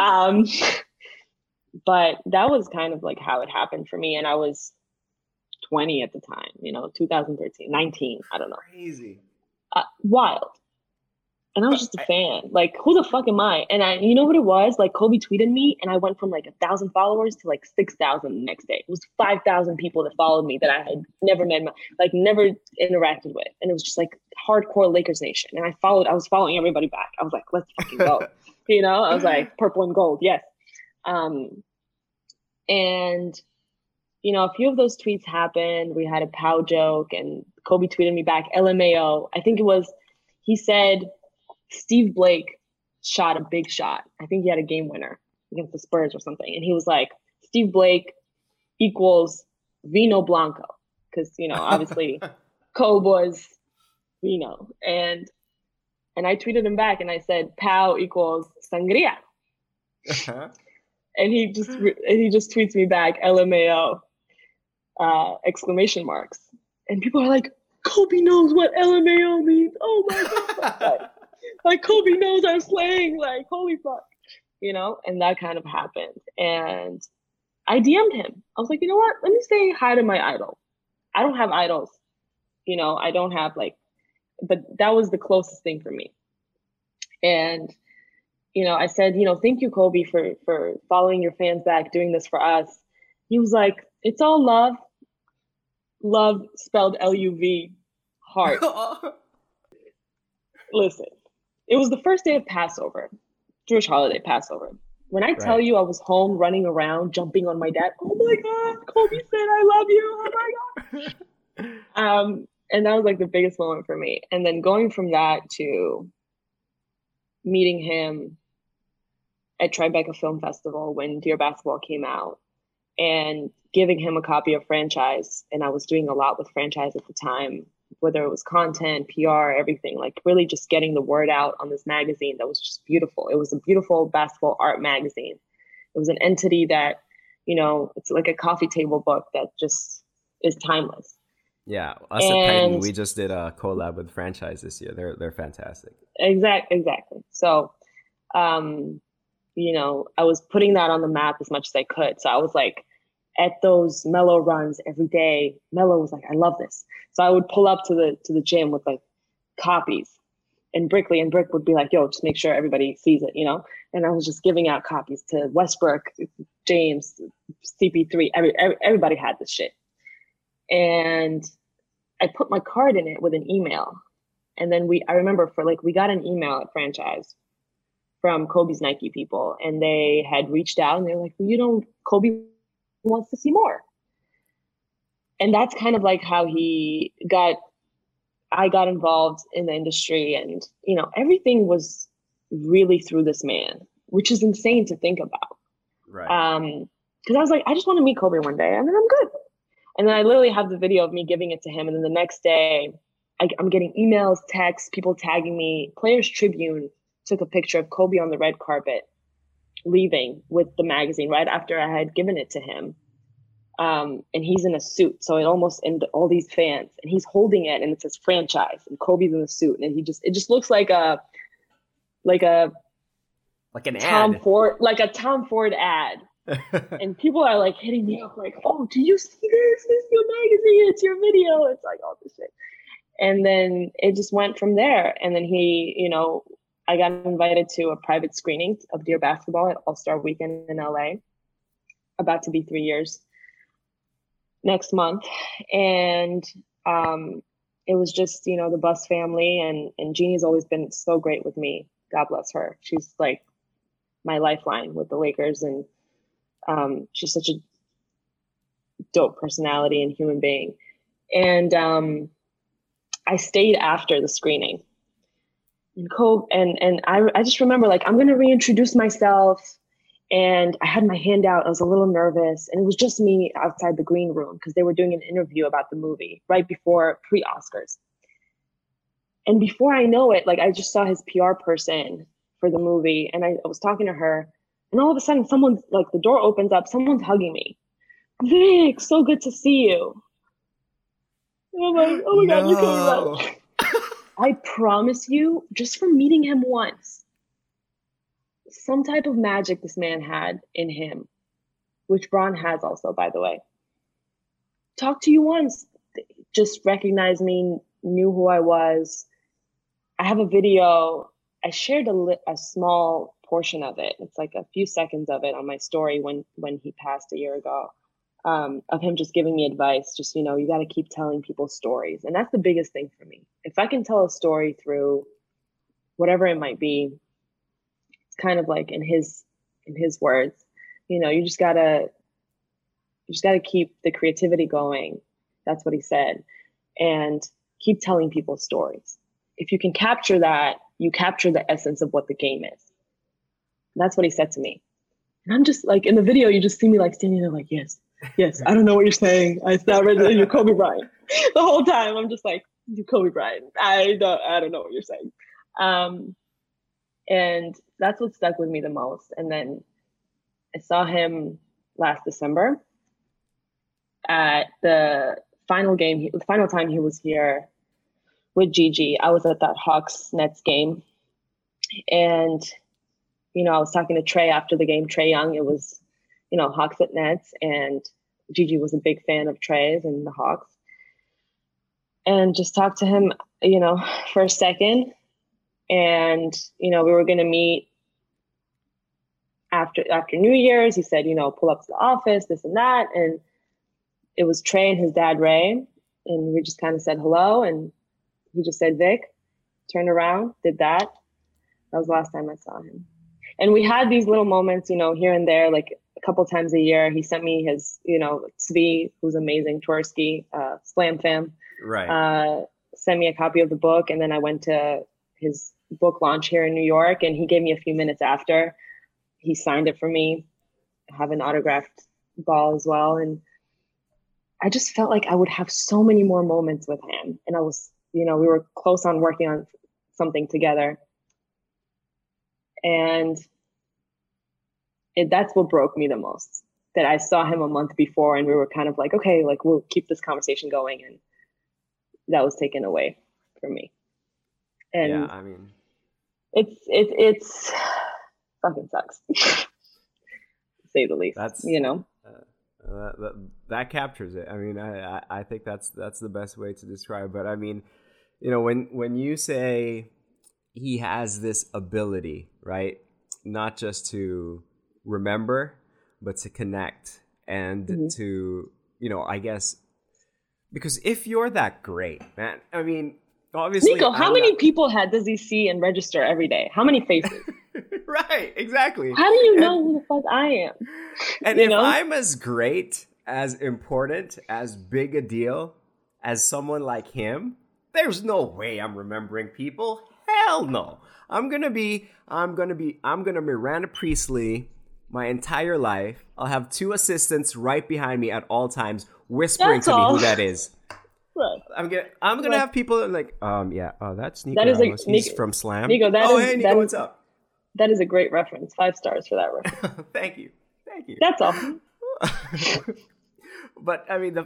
But that was kind of like how it happened for me. And I was 20 at the time, 2013, 19, I don't know. Crazy. Wild. And I was just a fan. Like, who the fuck am I? And you know what it was? Like, Kobe tweeted me and I went from like 1,000 followers to like 6,000 the next day. It was 5,000 people that followed me that I had never met, never interacted with. And it was just like hardcore Lakers Nation. And I was following everybody back. I was like, let's fucking go. I was like, purple and gold. Yes. And, a few of those tweets happened. We had a pow joke and Kobe tweeted me back, LMAO. I think he said, Steve Blake shot a big shot. I think he had a game winner against the Spurs or something. And he was like, Steve Blake equals Vino Blanco. Because, obviously Kobe was Vino. And I tweeted him back and I said, Pow equals Sangria. And he just tweets me back, LMAO, exclamation marks. And people are like, Kobe knows what LMAO means. Oh my God. Like Kobe knows our slang, like, holy fuck, and that kind of happened. And I DM'd him. I was like, you know what? Let me say hi to my idol. I don't have idols, I don't have but that was the closest thing for me. And, I said, thank you, Kobe, for following your fans back, doing this for us. He was like, it's all love. Love spelled L-U-V, heart. Listen. It was the first day of Passover, Jewish holiday, Passover. When I tell you I was home running around, jumping on my dad, oh my God, Kobe said, I love you. Oh my God. And that was like the biggest moment for me. And then going from that to meeting him at Tribeca Film Festival when Dear Basketball came out and giving him a copy of Franchise. And I was doing a lot with Franchise at the time, whether it was content, PR, everything, like really just getting the word out on this magazine that was just beautiful. It was a beautiful basketball art magazine. It was an entity that, it's like a coffee table book that just is timeless. Yeah, us at Penn, we just did a collab with Franchise this year. They're fantastic. Exactly. So, I was putting that on the map as much as I could. So I was like, at those Melo runs every day, Melo was like, I love this. So I would pull up to the gym with like copies and Brick would be like, yo, just make sure everybody sees it, And I was just giving out copies to Westbrook, James, CP3, everybody had this shit. And I put my card in it with an email. And then I remember we got an email at Franchise from Kobe's Nike people, and they had reached out and they were like, Kobe wants to see more. And that's kind of like how I got involved in the industry, and, you know, everything was really through this man, which is insane to think about. Right. Because I was like, I just want to meet Kobe one day, and then I'm good. And then I literally have the video of me giving it to him. And then the next day, I'm getting emails, texts, people tagging me. Players Tribune took a picture of Kobe on the red carpet leaving with the magazine right after I had given it to him. And he's in a suit. So it almost, and all these fans, and he's holding it, and it says franchise, and Kobe's in the suit. And it just looks like an Tom ad. Like a Tom Ford ad. And people are like hitting me up like, oh, do you see this? This is your magazine. It's your video. It's like all this shit. And then it just went from there. And then he, you know, I got invited to a private screening of Dear Basketball at All-Star Weekend in LA. About to be 3 years next month. And it was just, you know, the Buss family, and Jeannie's always been so great with me. God bless her. She's like my lifeline with the Lakers, and she's such a dope personality and human being. And I stayed after the screening. And I just remember, like, I'm going to reintroduce myself. And I had my hand out. I was a little nervous. And it was just me outside the green room because they were doing an interview about the movie right before pre-Oscars. And before I know it, like, I just saw his PR person for the movie. And I was talking to her. And all of a sudden, someone's like, the door opens up. Someone's hugging me. Vic, so good to see you. And I'm like, oh my God, you're coming back. I promise you, just from meeting him once, some type of magic this man had in him, which Bron has also, by the way. Talked to you once, just recognized me, knew who I was. I have a video. I shared a small portion of it. It's like a few seconds of it on my story when he passed a year ago, of him just giving me advice. Just, you know, you got to keep telling people stories. And that's the biggest thing for me. If I can tell a story through whatever it might be, it's kind of like in his words, you know, you just gotta keep the creativity going. That's what he said. And keep telling people stories. If you can capture that, you capture the essence of what the game is. And that's what he said to me. And I'm just like, in the video, you just see me like standing there like, yes, I don't know what you're saying. I sound ready to, you're Kobe Bryant. The whole time, I'm just like, you're Kobe Bryant. I don't know what you're saying. And that's what stuck with me the most. And then I saw him last December at the final game, the final time he was here with Gigi. I was at that Hawks-Nets game. And, you know, I was talking to Trey after the game, Trae Young. It was, you know, Hawks at Nets. And Gigi was a big fan of Trey's and the Hawks. And just talked to him, you know, for a second. And, you know, we were going to meet after New Year's. He said, you know, pull up to the office, this and that. And it was Trey and his dad, Ray. And we just kind of said hello. And he just said, Vic, turned around, did that. That was the last time I saw him. And we had these little moments, you know, here and there, like a couple times a year. He sent me his, you know, Svi, who's amazing, Tversky, Slam Fam. Right. Sent me a copy of the book. And then I went to his book launch here in New York, and he gave me a few minutes after. He signed it for me. I have an autographed ball as well. And I just felt like I would have so many more moments with him. And I was, you know, we were close on working on something together. And that's what broke me the most, that I saw him a month before and we were kind of like, okay, like we'll keep this conversation going. And that was taken away from me. And yeah, I mean, it's fucking sucks, to say the least. That's, you know, that captures it. I mean, I think that's the best way to describe it. But I mean, you know, when you say he has this ability, right, not just to remember, but to connect and to, you know, I guess, because if you're that great, man, I mean, obviously, Nico, how many people does he see and register every day? How many faces? Right, exactly. How do you know who the fuck I am? And if I'm as great, as important, as big a deal as someone like him, there's no way I'm remembering people. Hell no. I'm gonna be Miranda Priestley my entire life. I'll have 2 assistants right behind me at all times, whispering to me who that is. Right. I'm gonna have people like, that's Nico Ramos. He's from Slam. Nico, hey Nico, what's up? That is a great reference. 5 stars for that reference. Thank you. That's all. But I mean,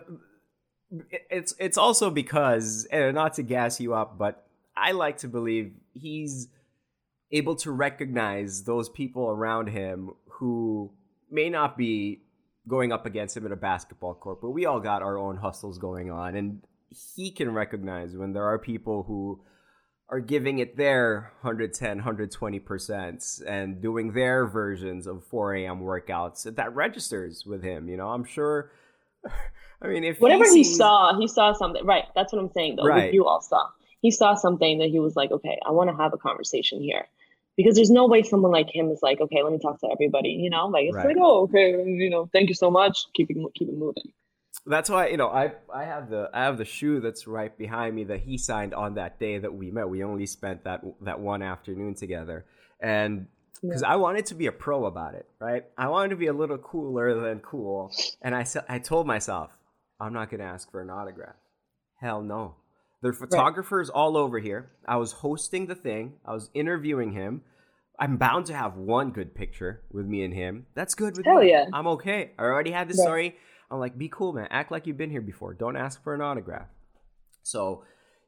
it's also because, and not to gas you up, but I like to believe he's able to recognize those people around him who may not be going up against him in a basketball court, but we all got our own hustles going on, and he can recognize when there are people who are giving it their 110, 120% and doing their versions of 4 a.m. workouts. That registers with him, I'm sure. I mean, if whatever he saw something. Right. That's what I'm saying, though. Right. What you all saw. He saw something that he was like, okay, I want to have a conversation here. Because there's no way someone like him is like, okay, let me talk to everybody, Like, it's like, oh, okay, thank you so much. Keep it moving. That's why, I have the shoe that's right behind me that he signed on that day that we met. We only spent that one afternoon together. And because I wanted to be a pro about it, right? I wanted to be a little cooler than cool. And I told myself, I'm not going to ask for an autograph. Hell no. There are photographers all over here. I was hosting the thing. I was interviewing him. I'm bound to have one good picture with me and him. That's good with me. Hell yeah. I'm okay. I already had this story. I'm like, be cool, man. Act like you've been here before. Don't ask for an autograph. So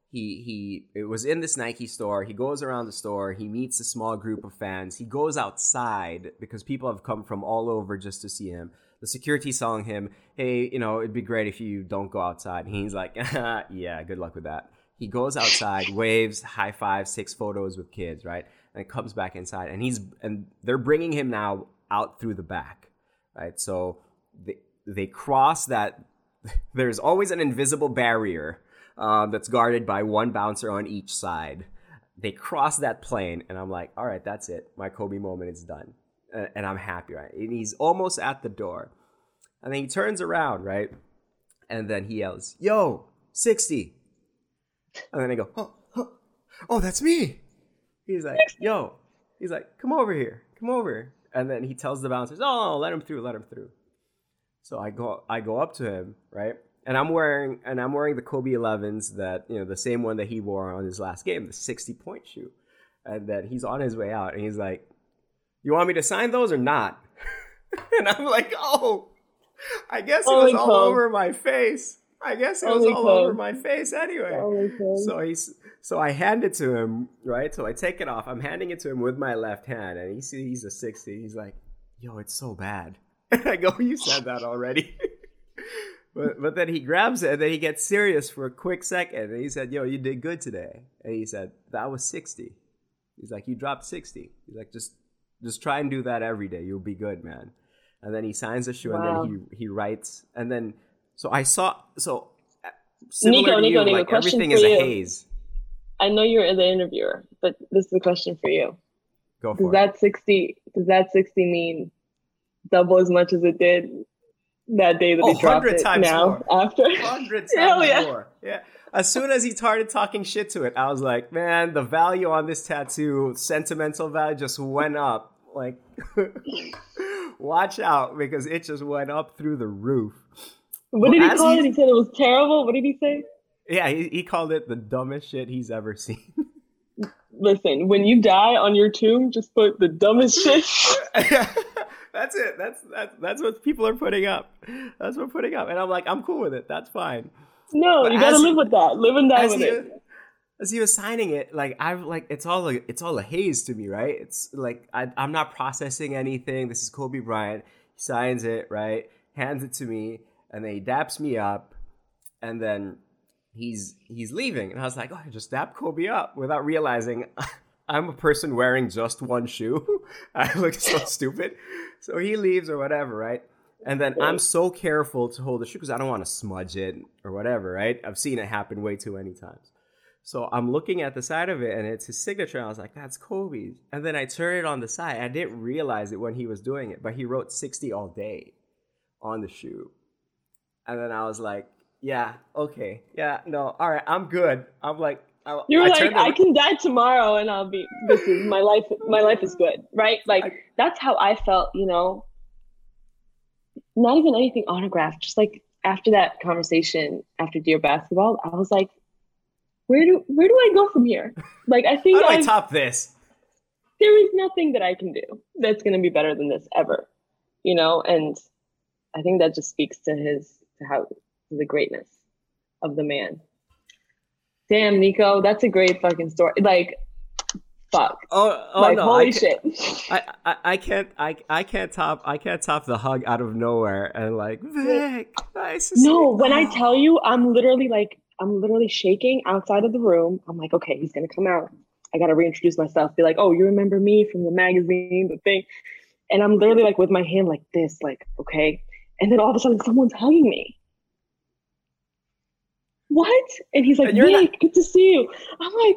it was in this Nike store. He goes around the store. He meets a small group of fans. He goes outside because people have come from all over just to see him. The security's telling him, hey, it'd be great if you don't go outside. And he's like, yeah, good luck with that. He goes outside, waves, high fives, takes photos with kids, right? And comes back inside. And they're bringing him now out through the back, right? So they cross that. There's always an invisible barrier that's guarded by one bouncer on each side. They cross that plane, and I'm like, all right, that's it. My Kobe moment is done. And I'm happy, right? And he's almost at the door. And then he turns around, right? And then he yells, yo, 60. And then I go, oh, that's me. He's like, yo. He's like, come over here. And then he tells the bouncers, oh, let him through. So I go up to him, right? And I'm wearing the Kobe 11s that, the same one that he wore on his last game, the 60-point shoe. And then he's on his way out, and he's like, you want me to sign those or not? And I'm like, oh, I guess it was all over my face. Over my face anyway. So I hand it to him, right? So I take it off. I'm handing it to him with my left hand, and he sees he's a 60. He's like, yo, it's so bad. And I go, you said that already. But then he grabs it, and then he gets serious for a quick second. And he said, yo, you did good today. And he said, that was 60. He's like, you dropped 60. He's like, just try and do that every day. You'll be good, man. And then he signs the shoe, wow. and then he writes. And then, Nico, like, everything is a haze. I know you're the interviewer, but this is a question for you. Go for it. Does that 60 mean double as much as it did that day that he dropped it now more. After? 100 times more. Yeah. As soon as he started talking shit to it, I was like, man, the value on this tattoo, sentimental value, just went up. Like, watch out, because it just went up through the roof. What did he call it? He said it was terrible. What did he say? Yeah, he called it the dumbest shit he's ever seen. Listen, when you die on your tomb, just put the dumbest shit. That's it. That's what people are putting up. That's what putting up. And I'm like, I'm cool with it. That's fine. No, but you gotta live with that. Live and die with it. As he was signing it, like it's all a haze to me, right? It's like I'm not processing anything. This is Kobe Bryant. He signs it, right? Hands it to me, and then he daps me up, and then he's leaving. And I was like, oh, I just dapped Kobe up without realizing I'm a person wearing just one shoe. I look so stupid. So he leaves or whatever, right? And then I'm so careful to hold the shoe because I don't want to smudge it or whatever, right? I've seen it happen way too many times. So I'm looking at the side of it, and it's his signature. And I was like, that's Kobe's. And then I turned it on the side. I didn't realize it when he was doing it, but he wrote 60 all day on the shoe. And then I was like, yeah, okay. Yeah, no, all right, I'm good. I'm like, I can die tomorrow and I'll be, this is my life. My life is good, right? Like, that's how I felt, you know, not even anything autographed. Just like after that conversation, after Dear Basketball, I was like, where do I go from here? Like, I think how do I top this? There is nothing that I can do that's going to be better than this ever, you know? And I think that just speaks to the greatness of the man. Damn, Nico, that's a great fucking story. Like, fuck. Oh like, no! Holy shit! I can't top the hug out of nowhere and like, Vic, nice to see you. When I tell you, I'm literally shaking outside of the room. I'm like, okay, he's gonna come out. I gotta reintroduce myself. Be like, oh, you remember me from the magazine, the thing. And I'm literally like with my hand like this, like, okay. And then all of a sudden, someone's hugging me. What? And he's like, yeah, good to see you. I'm like,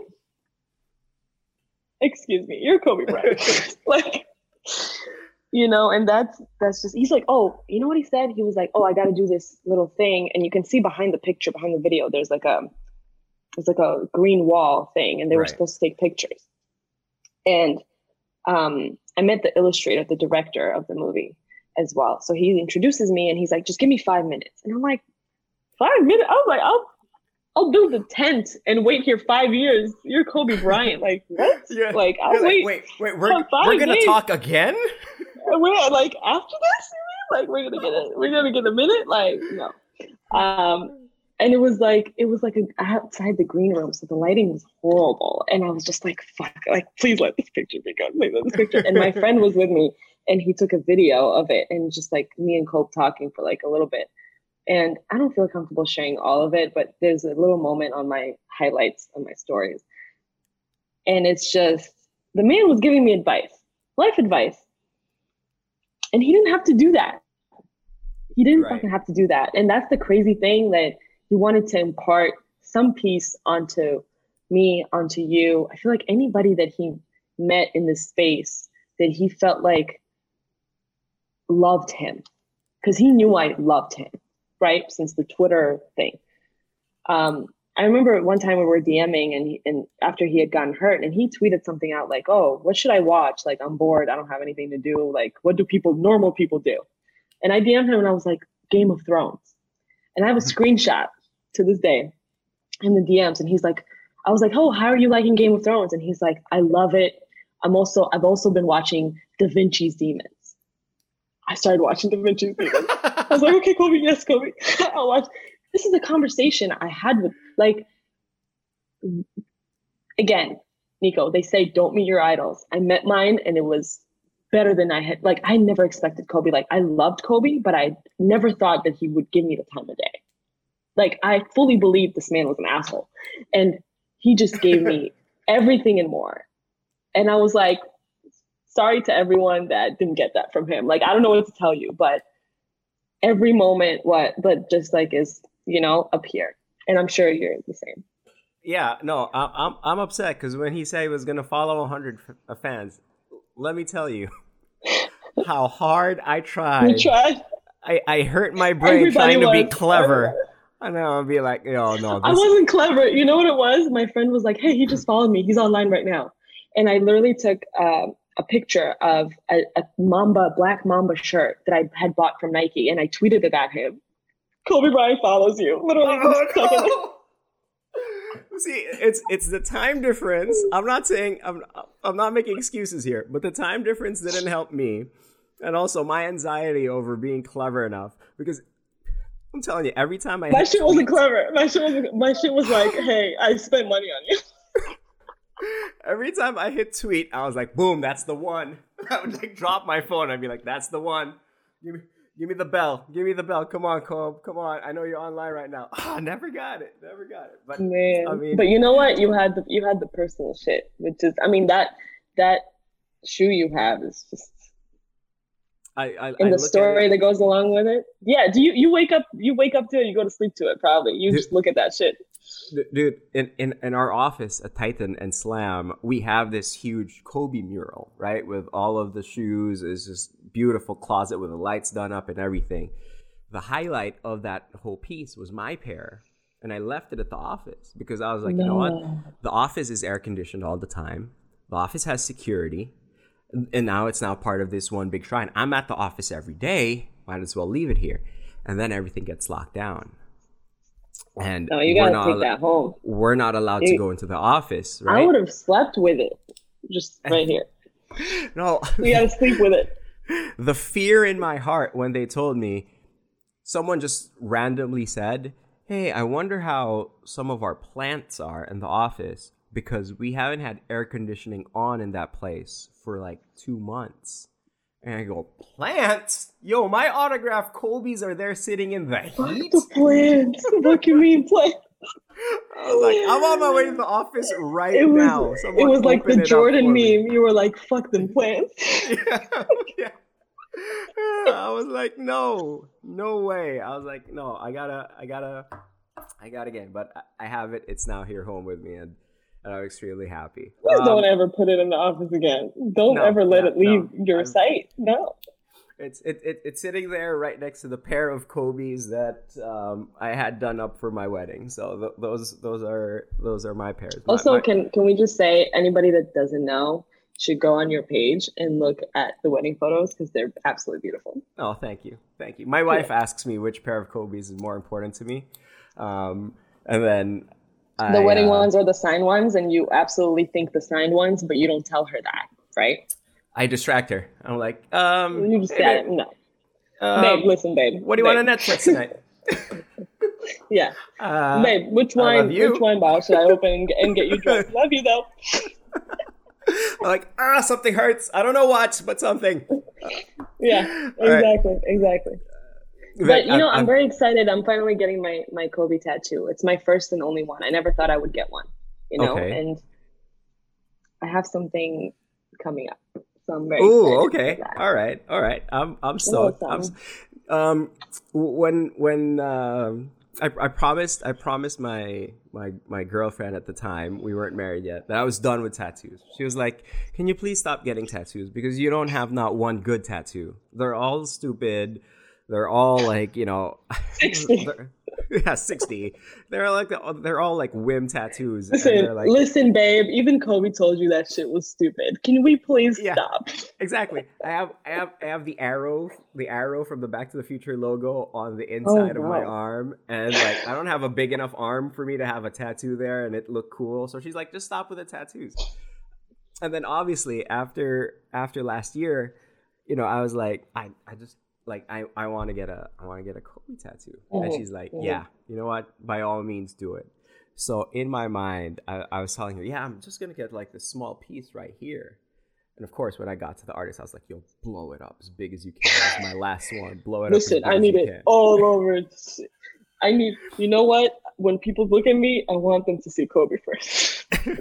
excuse me, you're Kobe Bryant. Like, you know, and that's just, he's like, oh, you know what he said? He was like, oh, I got to do this little thing. And you can see behind the video, there's like a green wall thing, and they were supposed to take pictures. And I met the illustrator, the director of the movie as well. So he introduces me and he's like, just give me 5 minutes. And I'm like, 5 minutes? I was like, I'll build a tent and wait here 5 years. You're Kobe Bryant. Like, what? Yeah. Like, I'll wait. Wait, we're going to talk again? We're like, after this? Like, we're going to get a minute? Like, no. And it was like outside the green room. So the lighting was horrible. And I was just like, fuck, like, please let this picture be good. Please let this picture. And my friend was with me and he took a video of it and just like me and Kobe talking for like a little bit. And I don't feel comfortable sharing all of it, but there's a little moment on my highlights on my stories. And it's just, the man was giving me advice, life advice. And he didn't have to do that. He didn't fucking have to do that. And that's the crazy thing, that he wanted to impart some piece onto me, onto you. I feel like anybody that he met in this space that he felt like loved him, because he knew I loved him. Right, since the Twitter thing. I remember one time we were DMing and after he had gotten hurt, and he tweeted something out like, oh, what should I watch? Like, I'm bored. I don't have anything to do. Like, what do normal people do? And I DM'd him and I was like, Game of Thrones. And I have a screenshot to this day in the DMs. And he's like, I was like, oh, how are you liking Game of Thrones? And he's like, I love it. I've also been watching Da Vinci's Demons. I started watching Da Vinci's Demons. I was like, okay, Kobe, yes, Kobe. I'll watch. This is a conversation I had with, like, again, Nico, they say don't meet your idols. I met mine and it was better than I had. Like, I never expected Kobe. Like, I loved Kobe, but I never thought that he would give me the time of day. Like, I fully believed this man was an asshole. And he just gave me everything and more. And I was like, sorry to everyone that didn't get that from him. Like, I don't know what to tell you, but every moment, but just like is, you know, up here. And I'm sure you're the same. Yeah, no, I'm upset because when he said he was going to follow 100 fans, let me tell you how hard I tried. You tried? I hurt my brain trying to be clever. I know, I'd be like, oh, no. I wasn't clever. You know what it was? My friend was like, hey, he just followed me. He's online right now. And I literally took a picture of a black Mamba shirt that I had bought from Nike, and I tweeted it at him. Kobe Bryant follows you. Literally. Oh, no. See, it's the time difference. I'm not making excuses here, but the time difference didn't help me, and also my anxiety over being clever enough, because I'm telling you, every time my shit wasn't clever. My shit was like, hey, I spent money on you. Every time I hit tweet, I was like, boom, that's the one. I would like drop my phone. I'd be like, that's the one. Give me the bell. Give me the bell. Come on, Cobb. Come on. I know you're online right now. Oh, never got it. But man, I mean, but you know what? You had the personal shit, which is, I mean, that shoe you have is just. And the story that goes along with it. Yeah. Do you wake up to it? You go to sleep to it. Probably. You just look at that shit. Dude, in our office at Titan and Slam, we have this huge Kobe mural, right? With all of the shoes. It's just beautiful closet with the lights done up and everything. The highlight of that whole piece was my pair. And I left it at the office because I was like, you know what? The office is air conditioned all the time. The office has security. And now it's now part of this one big shrine. I'm at the office every day. Might as well leave it here. And then everything gets locked down. And you gotta take that home. We're not allowed to go into the office, right? I would have slept with it, just right here. No, you gotta sleep with it. The fear in my heart when they told me, someone just randomly said, "Hey, I wonder how some of our plants are in the office because we haven't had air conditioning on in that place for like 2 months." And I go, plants? Yo, my autographed Kobe's are there sitting in the heat? The plants? What do you mean plants? I was like, I'm on my way to the office now. It was like the Jordan meme. You were like, fuck them plants. Yeah. I was like, no way. I was like, no, I gotta get it. But I have it. It's now here home with me, and I'm extremely happy. Please don't ever put it in the office again. Don't ever let it leave your sight. No. It's sitting there right next to the pair of Kobe's that I had done up for my wedding. So those are my pairs. Also, can we just say, anybody that doesn't know should go on your page and look at the wedding photos because they're absolutely beautiful. Oh, thank you. My wife asks me which pair of Kobe's is more important to me, and then the wedding ones are the signed ones, and you absolutely think the signed ones, but you don't tell her that, right? I distract her. I'm like, you just said it. No. Babe, listen, babe. What do you want on Netflix tonight? Yeah. Babe, which wine bottle should I open and get you drunk? Love you, though. I'm like, something hurts. I don't know what, but something. Yeah, exactly. But, I'm very excited. I'm finally getting my Kobe tattoo. It's my first and only one. I never thought I would get one, and I have something coming up. So I'm very excited. Ooh, okay. All right. I'm stoked. I promised my girlfriend at the time, we weren't married yet, that I was done with tattoos. She was like, "Can you please stop getting tattoos because you don't have not one good tattoo. They're all stupid. They're all like, 60. 60. They're all like whim tattoos." Listen, babe. Even Kobe told you that shit was stupid. Can we please stop? Exactly. I have the arrow from the Back to the Future logo on the inside of my arm, and like I don't have a big enough arm for me to have a tattoo there, and it looked cool. So she's like, "Just stop with the tattoos." And then obviously after last year, I was like, I just. Like I want to get a Kobe tattoo, and she's like, "Yeah, you know what? By all means, do it." So in my mind, I was telling her, "Yeah, I'm just gonna get like this small piece right here." And of course, when I got to the artist, I was like, "Yo, blow it up as big as you can." It's my last one. Blow it up. Listen, I need it all over. I need. You know what? When people look at me, I want them to see Kobe first.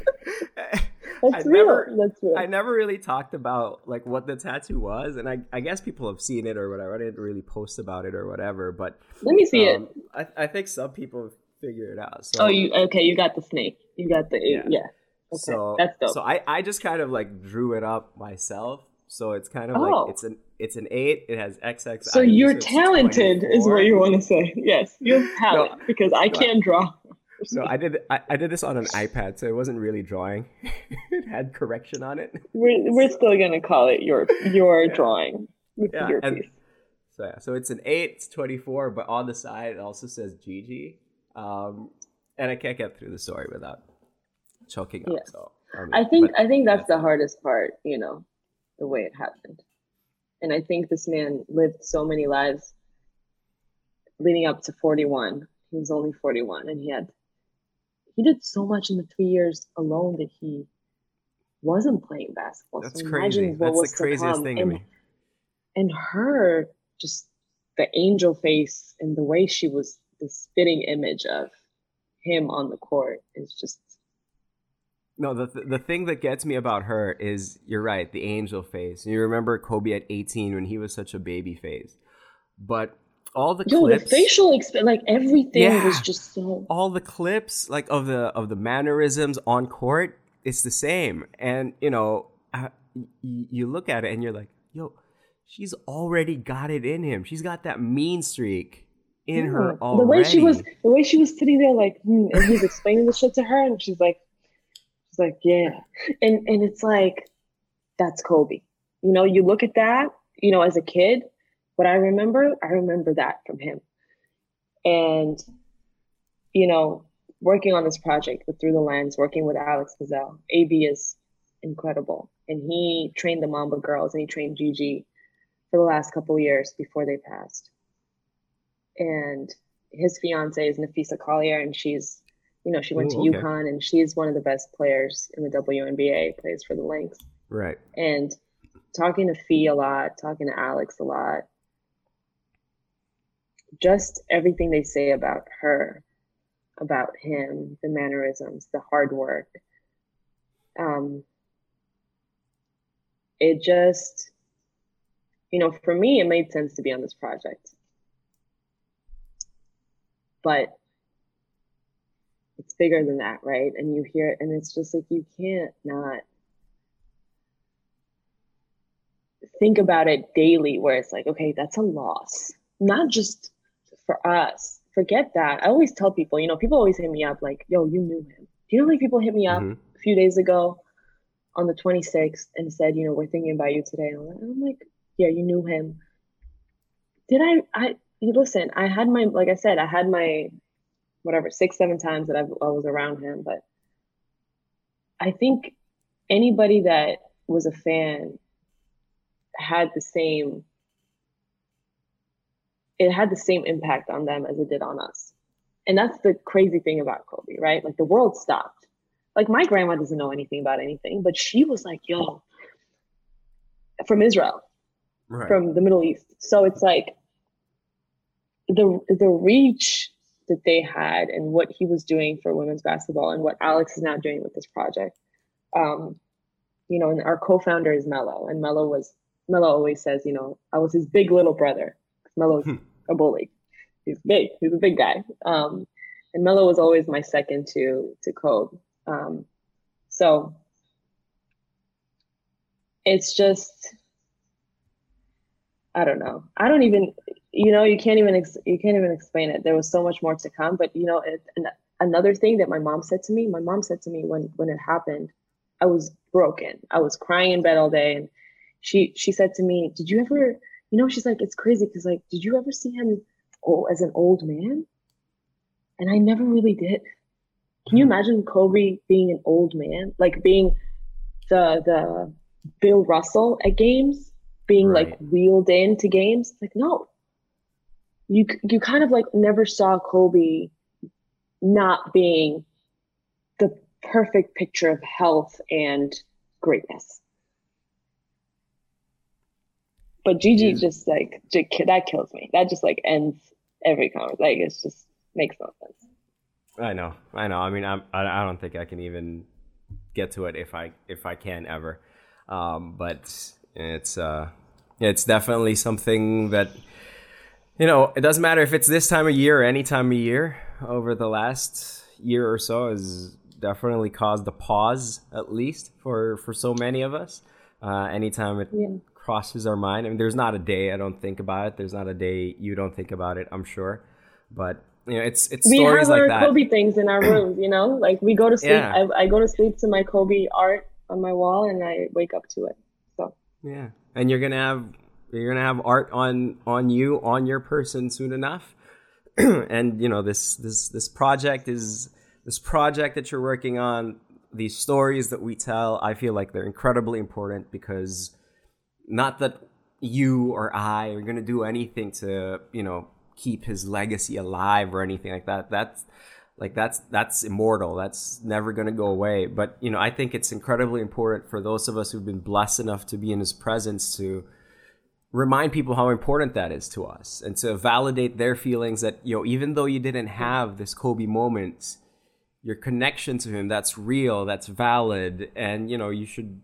That's real. I never really talked about like what the tattoo was, and I guess people have seen it or whatever. I didn't really post about it or whatever, but let me see it. I think some people figure it out. So, you got the snake. You got the Okay. So that's dope. So I just kind of like drew it up myself. So it's kind of like it's an 8. It has XX. So you're talented, is what you want to say. Yes, you have talent because I can't draw. So I did this on an iPad, so it wasn't really drawing. It had correction on it. We're still gonna call it your drawing. Your piece. So it's an 8. It's 24, but on the side it also says Gigi, and I can't get through the story without choking up. Yeah. So I think that's the hardest part. The way it happened, and I think this man lived so many lives leading up to 41. He was only 41, and he did so much in the 3 years alone that he wasn't playing basketball. That's crazy. That's the craziest thing to me. And her, just the angel face and the way she was the spitting image of him on the court is just... No, the thing that gets me about her is, you're right, the angel face. And you remember Kobe at 18 when he was such a baby face. But all the clips, the facial like everything was just so. All the clips, like of the mannerisms on court, it's the same. And you look at it and you're like, yo, she's already got it in him. She's got that mean streak in her already. The way she was sitting there, like, and he's explaining the shit to her, and she's like, yeah, and it's like, that's Kobe. You look at that, as a kid, what I remember that from him. And, working on this project with Through the Lens, working with Alex Mazel, AB is incredible. And he trained the Mamba girls and he trained Gigi for the last couple of years before they passed. And his fiance is Nafisa Collier, and she's, she went to UConn, and she's one of the best players in the WNBA, plays for the Lynx. Right. And talking to Fee a lot, talking to Alex a lot, just everything they say about her, about him, the mannerisms, the hard work. It just, for me, it made sense to be on this project. But it's bigger than that, right? And you hear it, and it's just like, you can't not think about it daily, where it's like, okay, that's a loss. Not just for us. Forget that. I always tell people, people always hit me up like, yo, you knew him. Do you know, like, people hit me up a few days ago on the 26th and said, we're thinking about you today. And I'm like, yeah, you knew him. Did I listen, I had my, like I said, I had my, whatever, 6-7 times that I was around him. But I think anybody that was a fan had the same impact on them as it did on us. And that's the crazy thing about Kobe, right? Like, the world stopped. Like, my grandma doesn't know anything about anything, but she was like, yo, from Israel, right, from the Middle East. So it's like the reach that they had and what he was doing for women's basketball and what Alex is now doing with this project. And our co-founder is Melo, and Melo always says, I was his big little brother. Melo's a bully. He's big. He's a big guy. And Melo was always my second to Kobe. So it's just, I don't know. I don't even, you can't even explain it. There was so much more to come. But, another thing that my mom said to me when it happened, I was broken. I was crying in bed all day. And she said to me, did you ever, she's like, it's crazy because, like, did you ever see him as an old man? And I never really did. Can you imagine Kobe being an old man? Like, being the Bill Russell at games, being right, like, wheeled into games? Like, no. You kind of, like, never saw Kobe not being the perfect picture of health and greatness. But Gigi just, like, that kills me. That just, like, ends every conversation. Like, it just makes no sense. I know. I mean, I don't think I can even get to it if I can ever. But it's definitely something that, it doesn't matter if it's this time of year or any time of year. Over the last year or so has definitely caused a pause, at least for so many of us. Anytime it crosses our mind. I mean, there's not a day I don't think about it. There's not a day you don't think about it, I'm sure. But it's stories like that. We have our Kobe things in our rooms, like, we go to sleep. Yeah. I go to sleep to my Kobe art on my wall, and I wake up to it. So yeah, and you're gonna have art on you, on your person soon enough. And this project that you're working on, these stories that we tell, I feel like they're incredibly important, because not that you or I are going to do anything to, keep his legacy alive or anything like that. That's immortal. That's never going to go away. But, I think it's incredibly important for those of us who've been blessed enough to be in his presence to remind people how important that is to us, and to validate their feelings that, even though you didn't have this Kobe moment, your connection to him, that's real, that's valid, and, you should,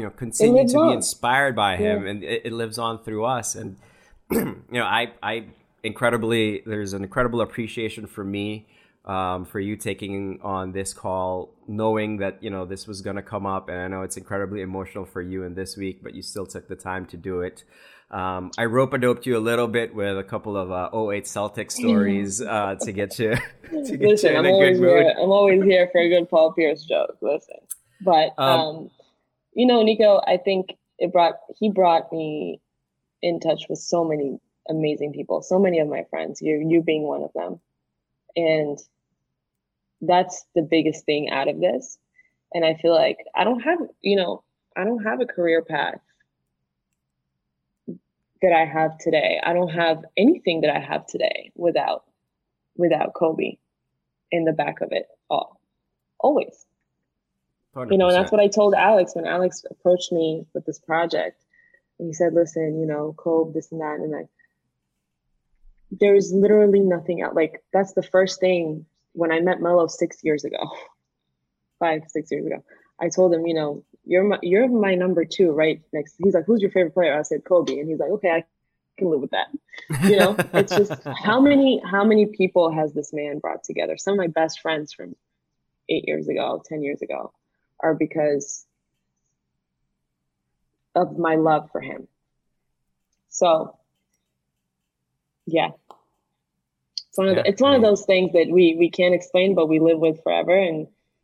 continue to be inspired by him, and it lives on through us. And, I there's an incredible appreciation for me for you taking on this call, knowing that, this was going to come up. And I know it's incredibly emotional for you in this week, but you still took the time to do it. I rope-a-doped you a little bit with a couple of 08 Celtics stories to get you Listen, in a good mood. I'm always here for a good Paul Pierce joke. Listen. But, Nico, I think he brought me in touch with so many amazing people, so many of my friends, you being one of them. And that's the biggest thing out of this. And I feel like I don't have a career path that I have today. I don't have anything that I have today without Kobe in the back of it all. Always. 100%. And that's what I told Alex when Alex approached me with this project. And he said, listen, Kobe, this and that. And there's literally nothing else. Like, that's the first thing when I met Melo 6 years ago, 6 years ago. I told him, you're my number 2 right next. He's like, who's your favorite player? I said, Kobe. And he's like, okay, I can live with that. It's just how many people has this man brought together? Some of my best friends from 8 years ago, 10 years ago are because of my love for him. So yeah, it's one of those things that we can't explain, but we live with forever. And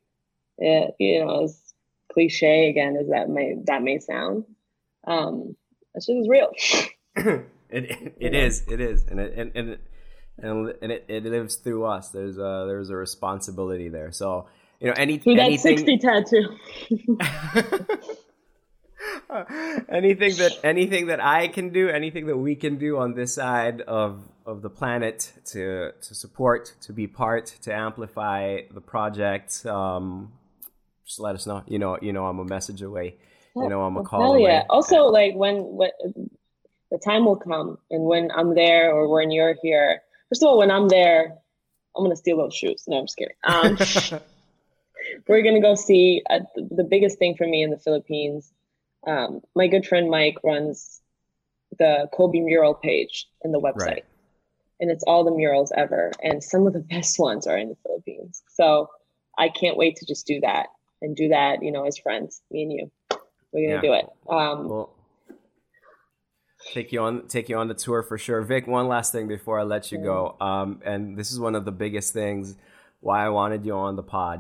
as cliche again as that may sound, that shit is real. It is, and it lives through us. There's a responsibility there. So anything that 60 tattoo. anything that I can do, anything that we can do on this side of the planet to support, to be part, to amplify the project, just let us know. I'm a message away. I'm a call away. Yeah. Also, when the time will come, and when I'm there or when you're here. First of all, when I'm there, I'm gonna steal those shoes. No, I'm just kidding. We're gonna go see the biggest thing for me in the Philippines. My good friend Mike runs the Kobe mural page in the website. Right. And it's all the murals ever. And some of the best ones are in the Philippines. So I can't wait to just do that as friends, me and you. We're going to do it. Well, take you on the tour for sure. Vic, one last thing before I let you go. And this is one of the biggest things why I wanted you on the pod.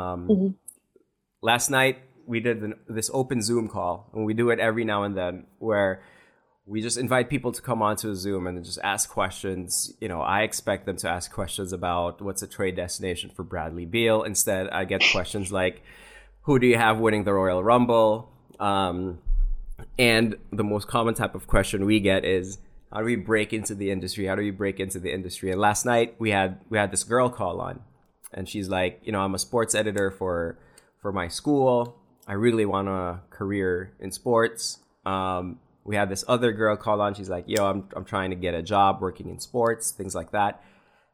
Last night, we did this open Zoom call, and we do it every now and then, where we just invite people to come onto a Zoom and just ask questions. I expect them to ask questions about what's a trade destination for Bradley Beal. Instead, I get questions like, who do you have winning the Royal Rumble? And the most common type of question we get is, how do we break into the industry? How do we break into the industry? And last night we had this girl call on, and she's like, I'm a sports editor for my school. I really want a career in sports. We had this other girl call on. She's like, I'm trying to get a job working in sports, things like that.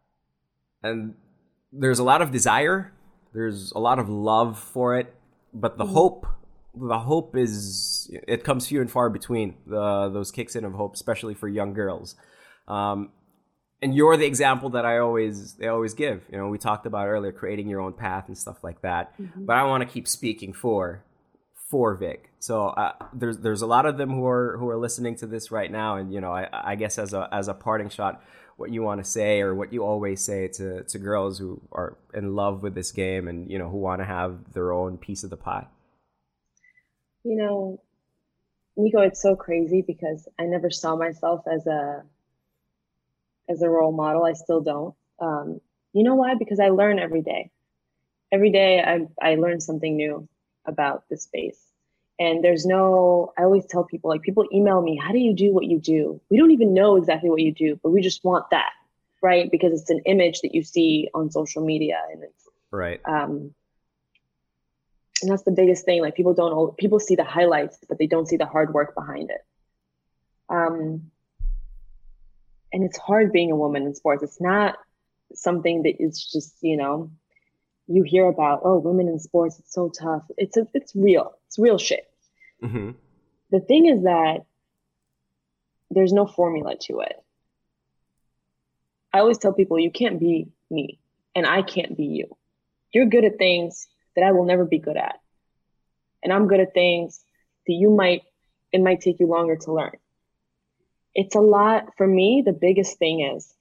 And there's a lot of desire. There's a lot of love for it. But the hope is, it comes few and far between, those kicks in of hope, especially for young girls. And you're the example that they always give. We talked about earlier, creating your own path and stuff like that. Mm-hmm. But I want to keep speaking for Vic. So there's a lot of them who are listening to this right now, and I guess as a parting shot, what you want to say, or what you always say to girls who are in love with this game and who want to have their own piece of the pie. Nico, it's so crazy because I never saw myself as a role model. I still don't. You know why? Because I learn every day. Every day I learn something new about this space. And I always tell people, people email me, how do you do what you do? We don't even know exactly what you do, but we just want that, right? Because it's an image that you see on social media, and it's right. And that's the biggest thing. People see the highlights, but they don't see the hard work behind it. And it's hard being a woman in sports. It's not something that is just, you hear about, women in sports, it's so tough. It's real. It's real shit. Mm-hmm. The thing is that there's no formula to it. I always tell people, you can't be me and I can't be you. You're good at things that I will never be good at. And I'm good at things that it might take you longer to learn. It's a lot for me. The biggest thing is,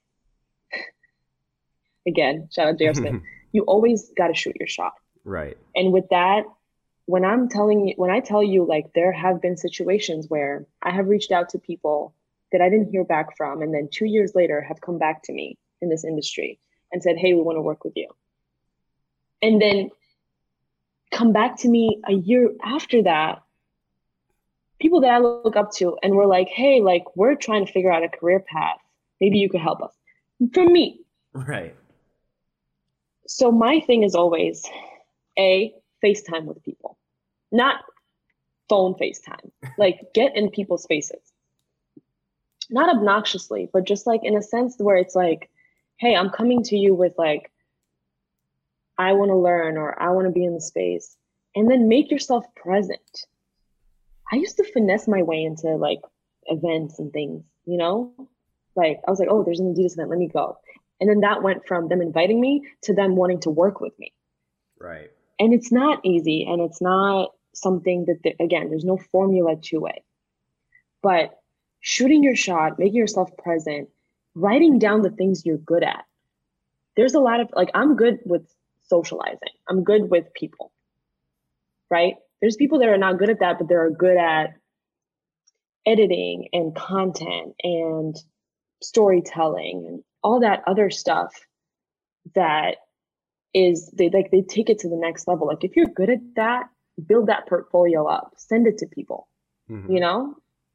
again, shout out J.R. Smith, you always got to shoot your shot. Right. And with that, when I tell you, like, there have been situations where I have reached out to people that I didn't hear back from, and then 2 years later have come back to me in this industry and said, hey, we want to work with you. And then come back to me a year after that, people that I look up to, and we're like, hey, like, we're trying to figure out a career path. Maybe you could help us. From me. Right. So my thing is always, FaceTime with people, not phone FaceTime. Like, get in people's faces. Not obnoxiously, but just like in a sense where it's like, hey, I'm coming to you with like, I want to learn, or I want to be in the space, and then make yourself present. I used to finesse my way into like events and things, you know, like I was like, oh, there's an Adidas event, let me go. And then that went from them inviting me to them wanting to work with me. Right. And it's not easy, and it's not something that, again, there's no formula to it. But shooting your shot, making yourself present, writing down the things you're good at. There's a lot of, like, I'm good with socializing. I'm good with people, right? There's people that are not good at that, but they're good at editing and content and storytelling and all that other stuff that is, they take it to the next level. Like, if you're good at that, build that portfolio up, send it to people, you know?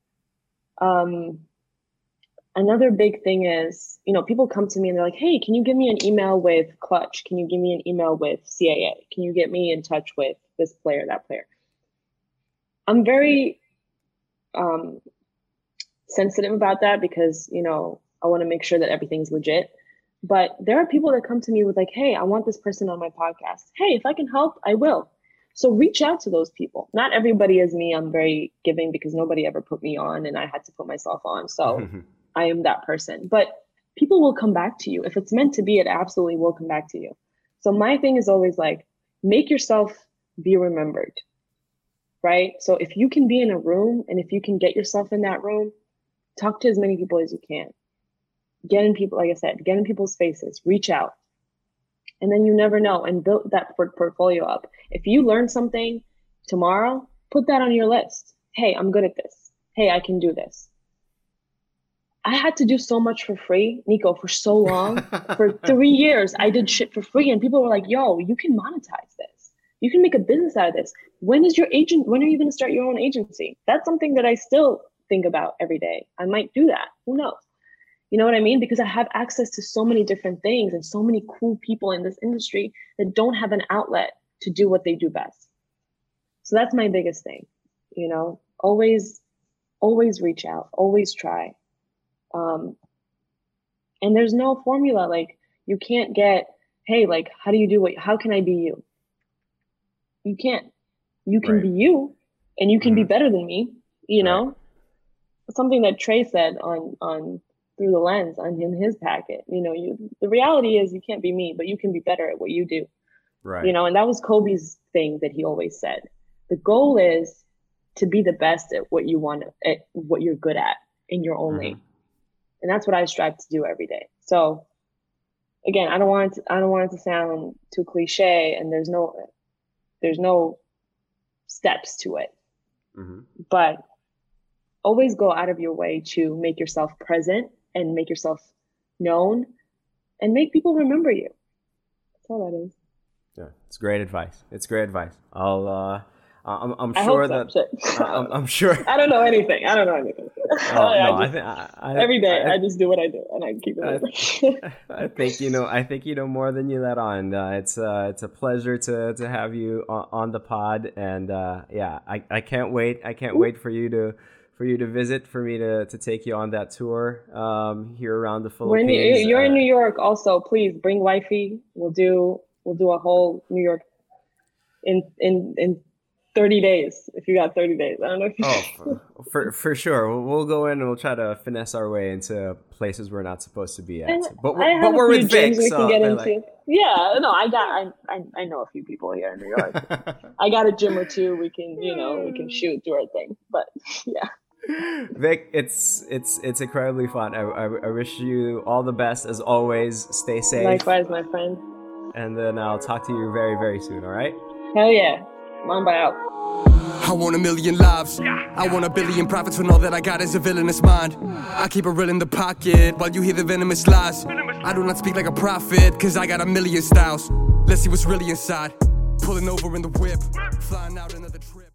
Another big thing is, you know, people come to me and they're like, hey, can you give me an email with Clutch? Can you give me an email with CAA? Can you get me in touch with this player, that player? I'm very sensitive about that because, you know, I want to make sure that everything's legit. But there are people that come to me with like, hey, I want this person on my podcast. Hey, if I can help, I will. So reach out to those people. Not everybody is me. I'm very giving because nobody ever put me on and I had to put myself on. So I am that person. But people will come back to you. If it's meant to be, it absolutely will come back to you. So my thing is always like, make yourself be remembered, right? So if you can be in a room and if you can get yourself in that room, talk to as many people as you can. Get in people, like I said, get in people's faces, reach out. And then you never know, and build that portfolio up. If you learn something tomorrow, put that on your list. Hey, I'm good at this. Hey, I can do this. I had to do so much for free, Nico, for so long. For 3 years, I did shit for free. And people were like, yo, you can monetize this. You can make a business out of this. When are you going to start your own agency? That's something that I still think about every day. I might do that. Who knows? You know what I mean? Because I have access to so many different things and so many cool people in this industry that don't have an outlet to do what they do best. So that's my biggest thing, you know, always reach out, always try. And there's no formula. Like, you can't get, hey, like, how can I be you? You can't. You can be you, and you can be better than me, you know? Something that Trey said on Through the Lens in his packet, you know, the reality is you can't be me, but you can be better at what you do. Right. You know, and that was Kobe's thing that he always said. The goal is to be the best at what you want, at what you're good at in your own lane. And that's what I strive to do every day. So again, I don't want it to sound too cliche, and there's no steps to it. But always go out of your way to make yourself present and make yourself known and make people remember you. That's all that is. Yeah, it's great advice. I'm sure I'm sure. I don't know anything. Every day I just do what I do and I keep it. I think you know more than you let on. It's a pleasure to have you on the pod, and I can't wait. I can't wait for you to visit, for me to take you on that tour here around the Philippines. You're in New York also. Please bring wifey. We'll do a whole New York in 30 days if you got 30 days. I don't know if you for sure. We'll go in and we'll try to finesse our way into places we're not supposed to be at. But we're with Vic, we so can get into. Yeah, no, I know a few people here in New York. I got a gym or two. We can shoot, do our thing. But yeah. Vic, it's incredibly fun. I wish you all the best as always. Stay safe. Likewise, my friend. And then I'll talk to you very, very soon. All right? Hell yeah. Mamba out. I want 1 million lives. I want 1 billion profits when all that I got is a villainous mind. I keep it real in the pocket while you hear the venomous lies. I do not speak like a prophet, cause I got 1 million styles. Let's see what's really inside. Pulling over in the whip, flying out another trip.